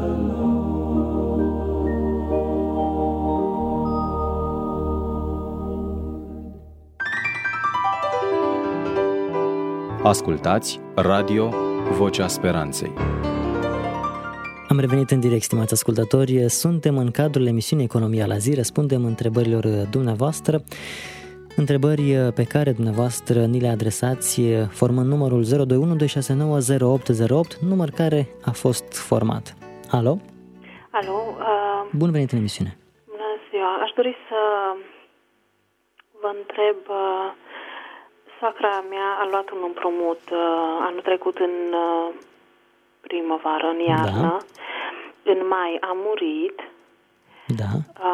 Ascultați Radio Vocea Speranței. Am revenit în direct, stimați ascultători. Suntem în cadrul emisiunii Economia la zi, răspundem întrebărilor dumneavoastră, întrebări pe care dumneavoastră ni le adresați formând numărul 021 269 0808, număr care a fost format. Alo? Alo? Bun venit în emisiune. Bună ziua. Aș dori să vă întreb, soacra mea a luat un împrumut anul trecut în primăvară, în iarnă. Da. În mai a murit. Da.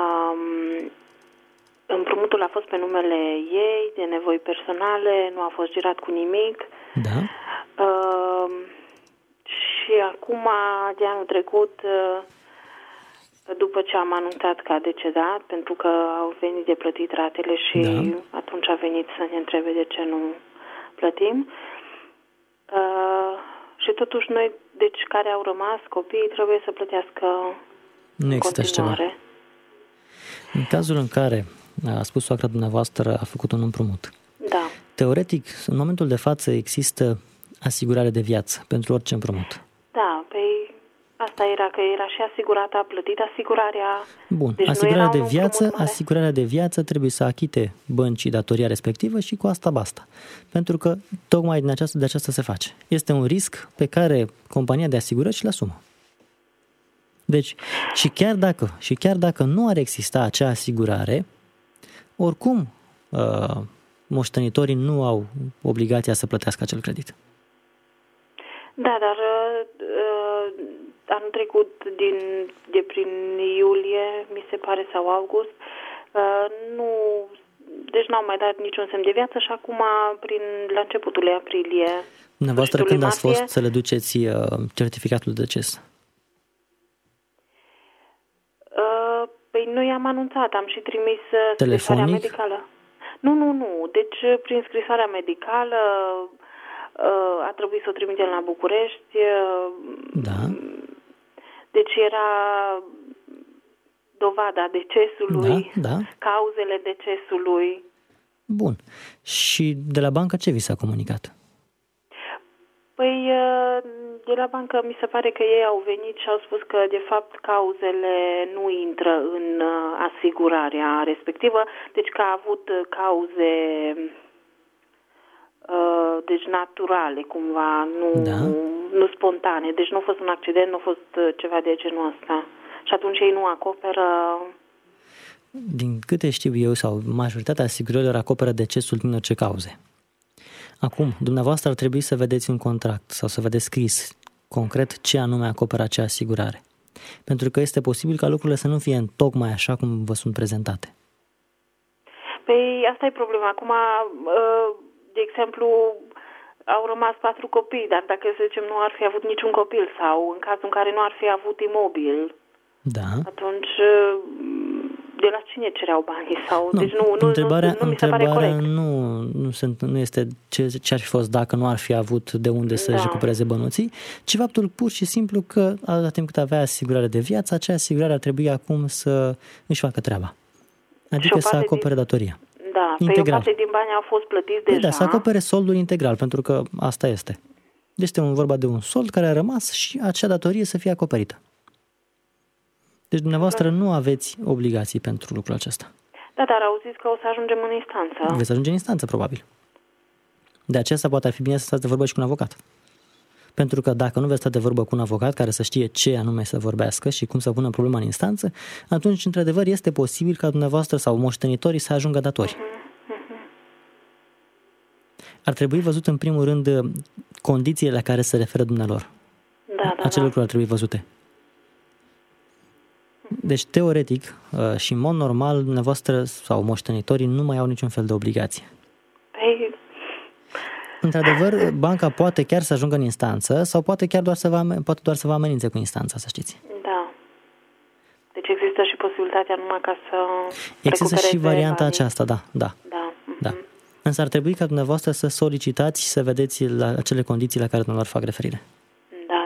Împrumutul a fost pe numele ei, de nevoi personale, nu a fost girat cu nimic. Da. Și acum, de anul trecut, după ce am anunțat că a decedat, pentru că au venit de plătit ratele și atunci a venit să ne întrebe de ce nu plătim. Și totuși noi, deci care au rămas, copiii, trebuie să plătească nu există ceva. În cazul în care a spus soacra dumneavoastră a făcut un împrumut, da. Teoretic, în momentul de față există asigurare de viață pentru orice împrumut. Da, păi asta era, că era și asigurată, a plătit asigurarea. Bun, deci asigurarea de viață trebuie să achite băncii datoria respectivă și cu asta basta. Pentru că tocmai de aceasta se face. Este un risc pe care compania de asigurări și-l asumă. Deci, și chiar dacă nu ar exista acea asigurare, oricum moștenitorii nu au obligația să plătească acel credit. Da, dar anul trecut, de prin iulie, mi se pare, sau august, deci n-au mai dat niciun semn de viață și acum, la începutul lui aprilie... Dumneavoastră, când ați fost să le duceți certificatul de deces? Păi noi am anunțat, am și trimis scrisoarea medicală. Nu. Deci, prin scrisoarea medicală a trebuit să o trimitem la București. Da. Deci era dovada decesului, da. Cauzele decesului. Bun. Și de la bancă ce vi s-a comunicat? Păi, de la bancă mi se pare că ei au venit și au spus că, de fapt, cauzele nu intră în asigurarea respectivă, deci că a avut cauze deci naturale, cumva, nu spontane. Deci nu a fost un accident, nu a fost ceva de genul ăsta. Și atunci ei nu acoperă... Din câte știu eu, sau majoritatea asigurărilor acoperă decesul din orice cauze. Acum, dumneavoastră ar trebui să vedeți un contract sau să vedeți scris concret ce anume acoperă acea asigurare. Pentru că este posibil ca lucrurile să nu fie tocmai așa cum vă sunt prezentate. Păi asta e problema. Acum, de exemplu, au rămas 4 copii, dar dacă, să zicem, nu ar fi avut niciun copil sau în cazul în care nu ar fi avut imobil, da. Atunci, de la cine cereau banii? Sau, Nu, deci nu mi se pare corect. Nu este ce ar fi fost dacă nu ar fi avut de unde să-și recupereze bănuții, ci faptul pur și simplu că atâta timp cât avea asigurare de viață, acea asigurare ar trebui acum să își facă treaba. Adică să acopere datoria. Da, integral. Pe o parte din bani au fost plătiți deja. Da, să acopere soldul integral, pentru că asta este. Este vorba de un sold care a rămas și acea datorie să fie acoperită. Deci dumneavoastră nu aveți obligații pentru lucrul acesta. Da, dar au zis că o să ajungem în instanță. Veți ajunge în instanță, probabil. De aceea poate ar fi bine să stați de vorbă și cu un avocat. Pentru că dacă nu veți sta de vorbă cu un avocat care să știe ce anume să vorbească și cum să pună problema în instanță, atunci, într-adevăr, este posibil ca dumneavoastră sau moștenitorii să ajungă datori. Ar trebui văzut, în primul rând, condițiile la care se referă dumnealor. Acele lucruri ar trebui văzute. Deci, teoretic și în mod normal, dumneavoastră sau moștenitorii nu mai au niciun fel de obligație. Într-adevăr, banca poate chiar să ajungă în instanță sau poate chiar doar să vă amenințe cu instanța, să știți. Da. Deci există și posibilitatea numai ca să există și varianta banii. Aceasta, da. Însă ar trebui ca dumneavoastră să solicitați și să vedeți la acele condiții la care dumneavoastră fac referire. Da.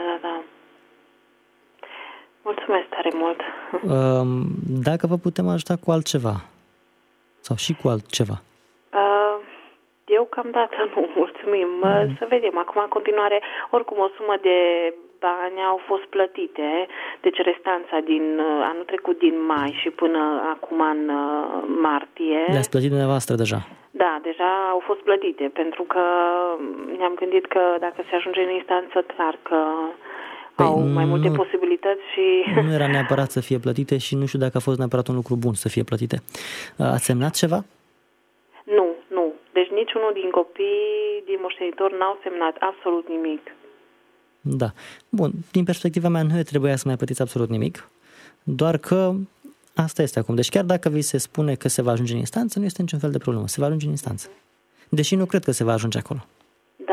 Mulțumesc tare mult. Dacă vă putem ajuta cu altceva sau și cu altceva. Eu cam dată nu, mulțumim. Să vedem. Acum, în continuare, oricum o sumă de bani au fost plătite, deci restanța din anul trecut din mai și până acum în martie. Le-ați plătit dumneavoastră deja? Da, deja au fost plătite, pentru că ne-am gândit că dacă se ajunge în instanță, clar că au mai multe posibilități și... Nu era neapărat să fie plătite și nu știu dacă a fost neapărat un lucru bun să fie plătite. Ați semnat ceva? Nu. Deci niciunul din copii, din moștenitori, n-au semnat absolut nimic. Da. Bun, din perspectiva mea nu trebuia să mai plătiți absolut nimic, doar că asta este acum. Deci chiar dacă vi se spune că se va ajunge în instanță, nu este niciun fel de problemă. Se va ajunge în instanță. Deși nu cred că se va ajunge acolo. Da.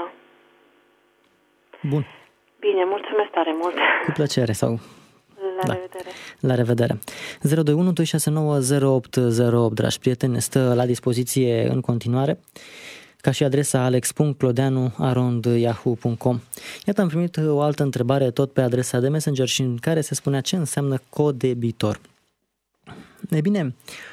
Bun. Bine, mulțumesc tare mult. Cu plăcere sau... revedere. La revedere. 021 269 0808, dragi prieteni, stă la dispoziție în continuare, ca și adresa alex.clodeanu@yahoo.com. Iată, am primit o altă întrebare tot pe adresa de Messenger și în care se spunea ce înseamnă codebitor. E bine,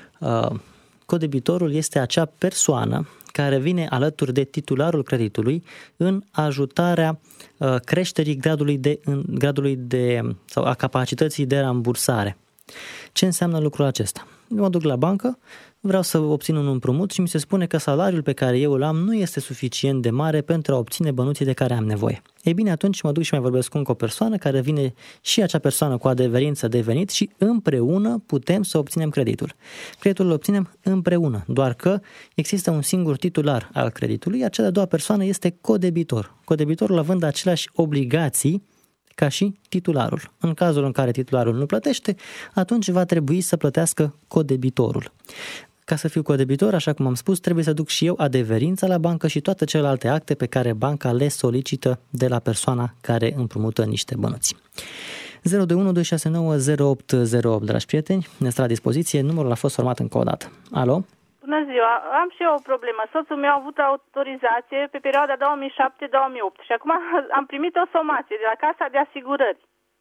codebitorul este acea persoană care vine alături de titularul creditului în ajutarea creșterii gradului de sau a capacității de rambursare. Ce înseamnă lucrul acesta? Eu mă duc la bancă, vreau să obțin un împrumut și mi se spune că salariul pe care eu îl am nu este suficient de mare pentru a obține bănuții de care am nevoie. Ei bine, atunci mă duc și mai vorbesc cu o persoană care vine și acea persoană cu adeverință de venit și împreună putem să obținem creditul. Creditul îl obținem împreună, doar că există un singur titular al creditului, iar cea de-a doua persoană este codebitor. Codebitorul având aceleași obligații ca și titularul. În cazul în care titularul nu plătește, atunci va trebui să plătească codebitorul. Ca să fiu codebitor, așa cum am spus, trebuie să duc și eu adeverința la bancă și toate celelalte acte pe care banca le solicită de la persoana care împrumută niște bănuți. 021 269 0808, dragi prieteni, ne stă la dispoziție, numărul a fost format încă o dată. Alo? Bună ziua, am și eu o problemă. Soțul meu a avut autorizație pe perioada 2007-2008 și acum am primit o somație de la Casa de Asigurări.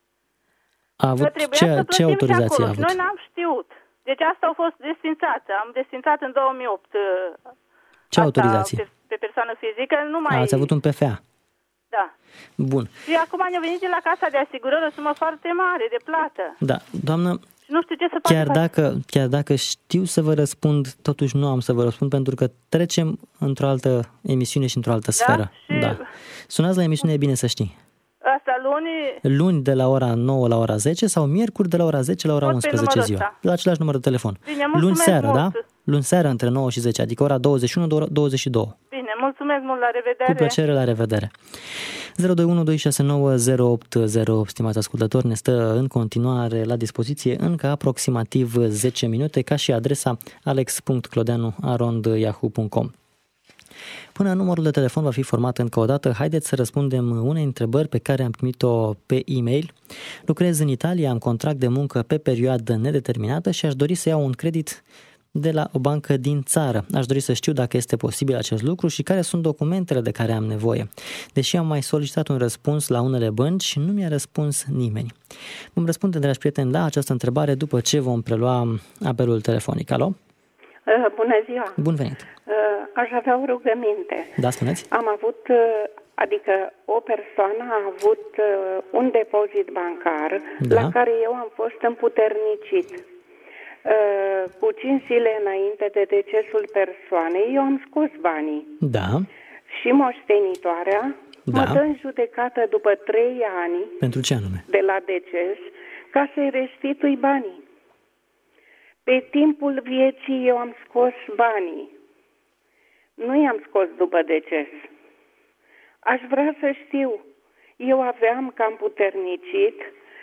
A avut ce autorizație a avut? Noi n-am știut. Deci asta a fost desfințată. Am desfințat în 2008. Ce autorizație? Pe persoană fizică. Nu mai... Ați avut un PFA? Da. Bun. Și acum ne-a venit de la Casa de Asigurări o sumă foarte mare de plată. Da, doamnă, nu știu ce să fac. Chiar dacă știu să vă răspund, totuși nu am să vă răspund pentru că trecem într-o altă emisiune și într-o altă sferă. Da. Sunați la emisiune, e bine să știi. Asta luni de la ora 9 la ora 10 sau miercuri de la ora 10 la ora 11 ziua. La același număr de telefon. Bine, luni seara, mult. da? Luni seara între 9 și 10, adică ora 21-22. Bine, mulțumesc mult, la revedere. Cu plăcere, la revedere. 021 269 0808, stimați ascultători, ne stă în continuare la dispoziție încă aproximativ 10 minute, ca și adresa alex.clodeanu@yahoo.com. Până numărul de telefon va fi format încă o dată, haideți să răspundem unei întrebări pe care am primit-o pe e-mail. Lucrez în Italia, am contract de muncă pe perioadă nedeterminată și aș dori să iau un credit de la o bancă din țară. Aș dori să știu dacă este posibil acest lucru și care sunt documentele de care am nevoie. Deși am mai solicitat un răspuns la unele bănci, nu mi-a răspuns nimeni. Vom răspunde, dragi prieteni, la această întrebare după ce vom prelua apelul telefonic. Alo? Bună ziua! Bun venit! Aș avea o rugăminte. Da, spuneți. Am avut, adică o persoană a avut un depozit bancar la care eu am fost împuternicit. Cu 5 zile înainte de decesul persoanei, eu am scos banii. Da. Și moștenitoarea mă dă în judecată după 3 ani. Pentru ce anume? De la deces, ca să-i restitui banii. Pe timpul vieții eu am scos banii. Nu i-am scos după deces. Aș vrea să știu. Eu aveam cam puternicit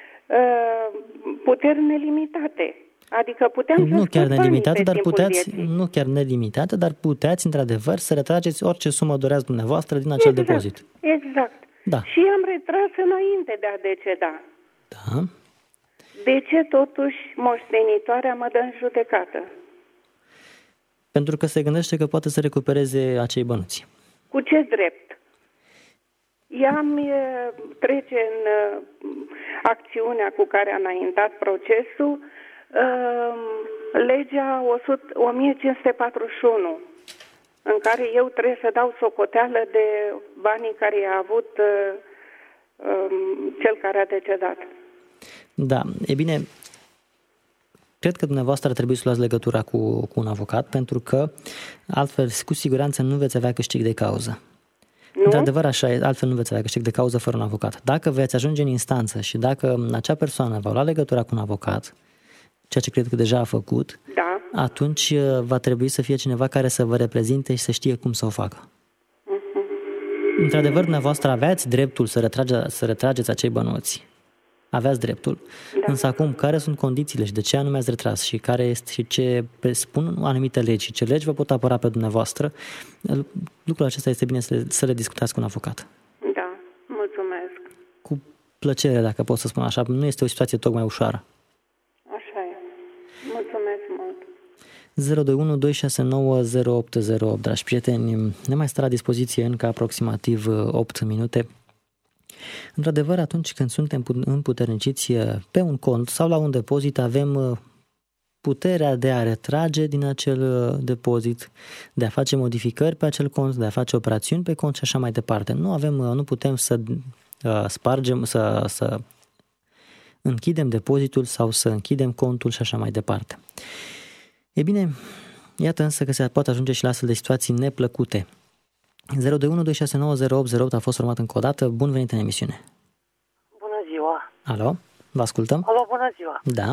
puteri nelimitate. Adică puteam nu să chiar scos nelimitate, dar puteți, nu chiar nelimitate, dar puteți într-adevăr să retrageți orice sumă doreați dumneavoastră din acel depozit. Exact. Da. Și am retras înainte de a deceda. Da. De ce totuși moștenitoarea mă dă în judecată? Pentru că se gândește că poate să recupereze acei bănuți. Cu ce drept? Ea mi trece în acțiunea cu care a înaintat procesul legea 1541, în care eu trebuie să dau socoteală de banii care i-a avut cel care a decedat. Da, e bine, cred că dumneavoastră ar trebui să luați legătura cu un avocat, pentru că altfel, cu siguranță, nu veți avea câștig de cauză. Nu? Într-adevăr, așa e, altfel nu veți avea câștig de cauză fără un avocat. Dacă veți ajunge în instanță și dacă acea persoană va lua legătura cu un avocat, ceea ce cred că deja a făcut, atunci va trebui să fie cineva care să vă reprezinte și să știe cum să o facă. Într-adevăr, dumneavoastră aveați dreptul să retrageți acei bănuți. Aveați dreptul. Însă acum, care sunt condițiile și de ce anume ați retras și care este și ce spun anumite legi și ce legi vă pot apăra pe dumneavoastră, lucrul acesta este bine să le discutați cu un avocat. Da, mulțumesc. Cu plăcere, dacă pot să spun așa. Nu este o situație tocmai ușoară. Așa e. Mulțumesc mult. 021 269 0808, dragi prieteni, ne mai stă la dispoziție încă aproximativ 8 minute. Într-adevăr, atunci când suntem împuterniciți pe un cont sau la un depozit, avem puterea de a retrage din acel depozit, de a face modificări pe acel cont, de a face operațiuni pe cont și așa mai departe. Nu putem să spargem, să închidem depozitul sau să închidem contul și așa mai departe. E bine, iată însă că se poate ajunge și la astfel de situații neplăcute. 021 269 0808 a fost format încă o dată. Bun venit în emisiune. Bună ziua. Alo, vă ascultăm. Alo, bună ziua. Da.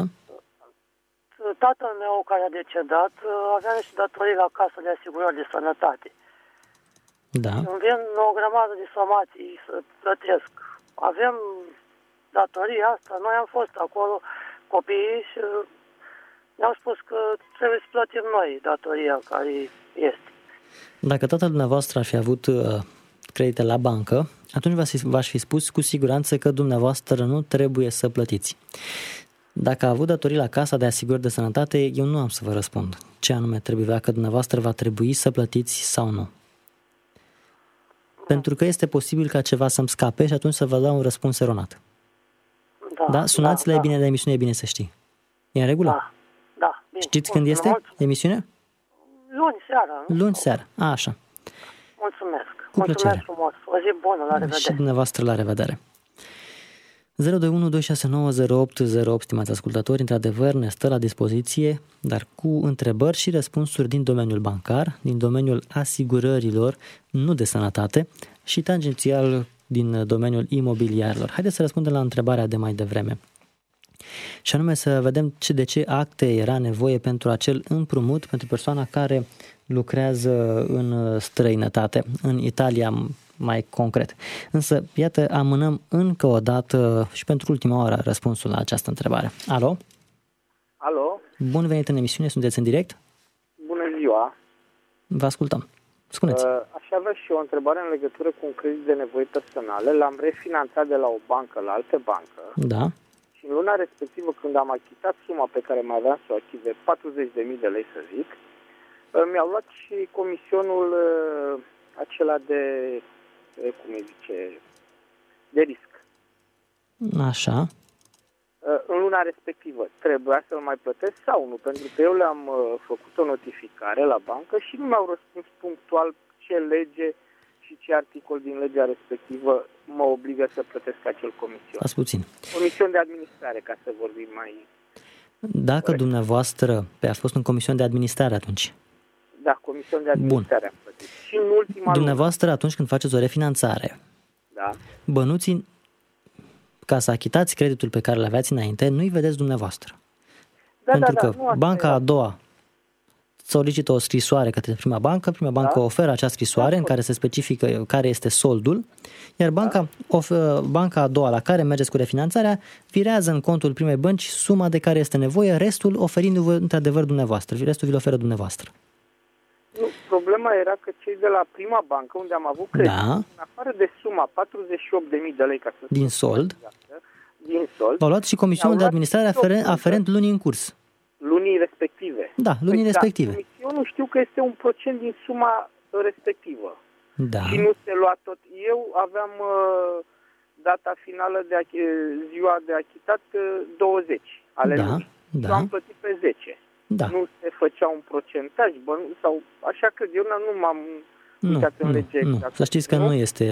Tatăl meu care a decedat avea niște datorii la Casa de Asigurări de Sănătate. Da. Îmi vin o grămadă de somații să plătesc. Avem datorii asta, noi am fost acolo copiii și ne-au spus că trebuie să plătim noi datoria care este. Dacă tatăl dumneavoastră ar fi avut credite la bancă, atunci v-aș fi spus cu siguranță că dumneavoastră nu trebuie să plătiți. Dacă a avut datorii la Casa de Asigurări de Sănătate, eu nu am să vă răspund ce anume trebuie, dacă dumneavoastră va trebui să plătiți sau nu. Pentru că este posibil ca ceva să-mi scape și atunci să vă dau un răspuns eronat. Da? Sunați-le, e bine de emisiune, e bine să știi. E în regulă? Da. Bine. Știți când este emisiunea? Luni seara. Luni seara, așa. Mulțumesc. Cu plăcere. Frumos. O zi bună, la revedere. Și dumneavoastră, la revedere. 021 269 0808, stimați ascultători, într-adevăr ne stă la dispoziție, dar cu întrebări și răspunsuri din domeniul bancar, din domeniul asigurărilor, nu de sănătate, și tangențial din domeniul imobiliarilor. Haideți să răspundem la întrebarea de mai devreme. Și anume să vedem de ce acte era nevoie pentru acel împrumut pentru persoana care lucrează în străinătate, în Italia mai concret. Însă, iată, amânăm încă o dată și pentru ultima oară răspunsul la această întrebare. Alo? Alo? Bun venit în emisiune, sunteți în direct? Bună ziua! Vă ascultăm. Spuneți. Aș avea și o întrebare în legătură cu un credit de nevoi personale. L-am refinanțat de la o bancă la altă bancă. Da. Și în luna respectivă, când am achitat suma pe care mai aveam să o achit de 40.000 de lei, să zic, mi-au luat și comisionul acela de, cum îi zice, de risc. Așa. În luna respectivă trebuia să-l mai plătesc sau nu? Pentru că eu le-am făcut o notificare la bancă și nu mi-au răspuns punctual ce lege și ce articol din legea respectivă mă obligă să plătesc acel comision. Stați puțin. Comision de administrare, ca să vorbim mai... Dacă corect. Dumneavoastră a fost în comision de administrare atunci. Da, comision de administrare am plătit. Și în ultima dumneavoastră, atunci când faceți o refinanțare, da, bănuții, ca să achitați creditul pe care l-aveați înainte, nu-i vedeți dumneavoastră. Pentru că banca a doua solicită o scrisoare către prima bancă oferă acea scrisoare în care se specifică care este soldul, iar banca a doua la care mergeți cu refinanțarea virează în contul primei bănci suma de care este nevoie, restul oferindu-vă într-adevăr dumneavoastră, restul vi-l oferă dumneavoastră. Nu, problema era că cei de la prima bancă, unde am avut credit, în afară de suma 48.000 de lei, ca să din sold, au luat și comisionul de administrare aferent lunii în curs. Lunii respective. Da, lunii respective. Comisionul știu că este 1% din suma respectivă. Da. Și nu se lua tot. Eu aveam data finală de ziua de achitat 20 ale lunii. Da. Eu am plătit pe 10. Da. Nu se făcea un procentaj, sau așa cred eu, nu m-am uitat în lege exact. Să știți că nu este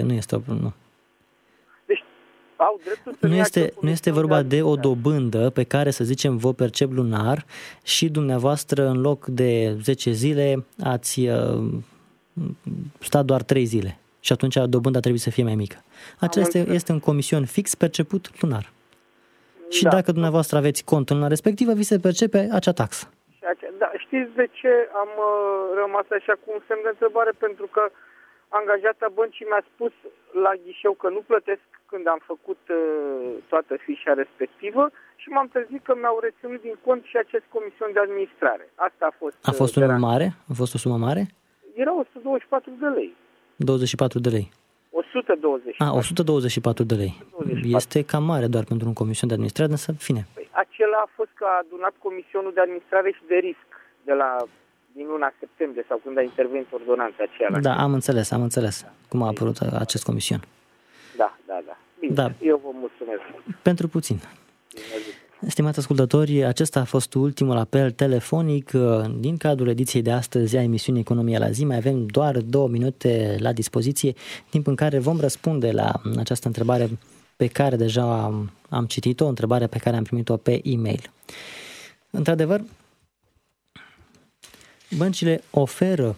Deci au dreptul să nu este vorba de o dobândă pe care, să zicem, vă percep lunar și dumneavoastră în loc de 10 zile ați stat doar 3 zile și atunci dobânda trebuie să fie mai mică. Acesta este un comision fix perceput lunar. Și dacă dumneavoastră aveți cont în luna respectivă, vi se percepe acea taxă. Da, știți de ce am rămas așa cu un semn de întrebare? Pentru că angajata băncii mi-a spus la ghișeu că nu plătesc când am făcut toată fișa respectivă și m-am trezit că mi-au reținut din cont și acest comision de administrare. Asta a fost. A fost unul mare? A fost o sumă mare? Era 124 de lei. 24 de lei. 124. 124 de lei. 124. Este cam mare doar pentru un comision de administrare, însă, fine. Acela a fost că a adunat comisionul de administrare și de risc din luna septembrie sau când a intervenit ordonanța aceea. Da, am înțeles cum a apărut acest comision. Da. Bine, eu vă mulțumesc. Pentru puțin. Stimați ascultători, acesta a fost ultimul apel telefonic din cadrul ediției de astăzi a emisiunii Economia la zi. Mai avem doar 2 minute la dispoziție, timp în care vom răspunde la această întrebare pe care deja am citit-o, o întrebare pe care am primit-o pe e-mail. Într-adevăr, băncile oferă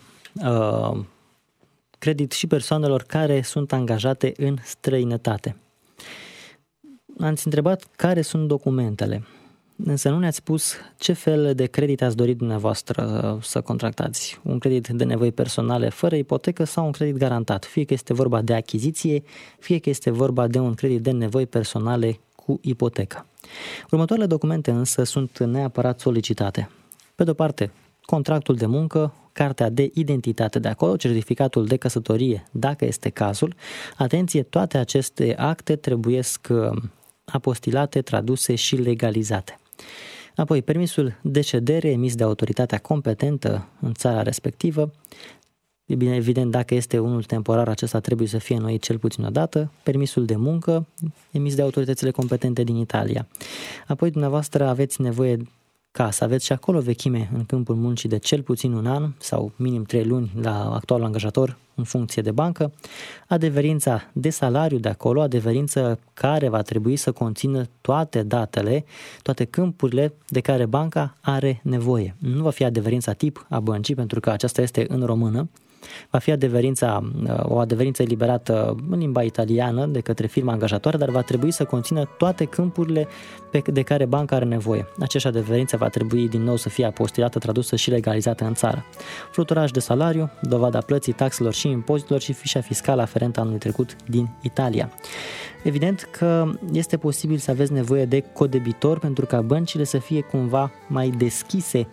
credit și persoanelor care sunt angajate în străinătate. Ați întrebat care sunt documentele, însă nu ne-ați spus ce fel de credit ați dorit dumneavoastră să contractați. Un credit de nevoi personale fără ipotecă sau un credit garantat, fie că este vorba de achiziție, fie că este vorba de un credit de nevoi personale cu ipotecă. Următoarele documente însă sunt neapărat solicitate. Pe de-o parte, contractul de muncă, cartea de identitate de acolo, certificatul de căsătorie, dacă este cazul. Atenție, toate aceste acte trebuiesc apostilate, traduse și legalizate. Apoi, permisul de ședere emis de autoritatea competentă în țara respectivă. E bine, evident, dacă este unul temporar, acesta trebuie să fie înnoit cel puțin o dată. Permisul de muncă emis de autoritățile competente din Italia. Apoi, dumneavoastră aveți nevoie ca să aveți și acolo vechime în câmpul muncii de cel puțin 1 an sau minim 3 luni la actualul angajator în funcție de bancă, adeverința de salariu de acolo, adeverință care va trebui să conțină toate datele, toate câmpurile de care banca are nevoie. Nu va fi adeverința tip a băncii, pentru că aceasta este în română, va fi o adeverință eliberată în limba italiană de către firma angajatoare, dar va trebui să conțină toate câmpurile de care banca are nevoie. Aceeași adeverință va trebui din nou să fie apostilată, tradusă și legalizată în țară. Fluturaj de salariu, dovada plății taxelor și impozitelor și fișa fiscală aferentă anului trecut din Italia. Evident că este posibil să aveți nevoie de codebitor pentru ca băncile să fie cumva mai deschise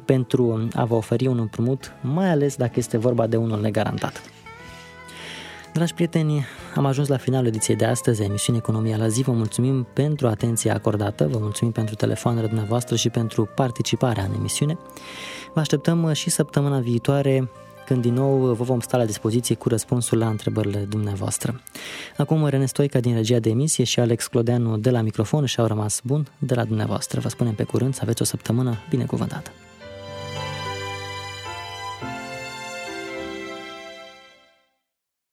pentru a vă oferi un împrumut, mai ales dacă este vorba de unul negarantat. Dragi prieteni, am ajuns la finalul ediției de astăzi a emisiunii Economia la zi. Vă mulțumim pentru atenția acordată, vă mulțumim pentru telefoanele dumneavoastră și pentru participarea în emisiune. Vă așteptăm și săptămâna viitoare, când din nou vă vom sta la dispoziție cu răspunsul la întrebările dumneavoastră. Acum Rene Stoica din regia de emisie și Alex Clodeanu de la microfon și-au rămas bun de la dumneavoastră. Vă spunem pe curând, să aveți o săptămână binecuvântată.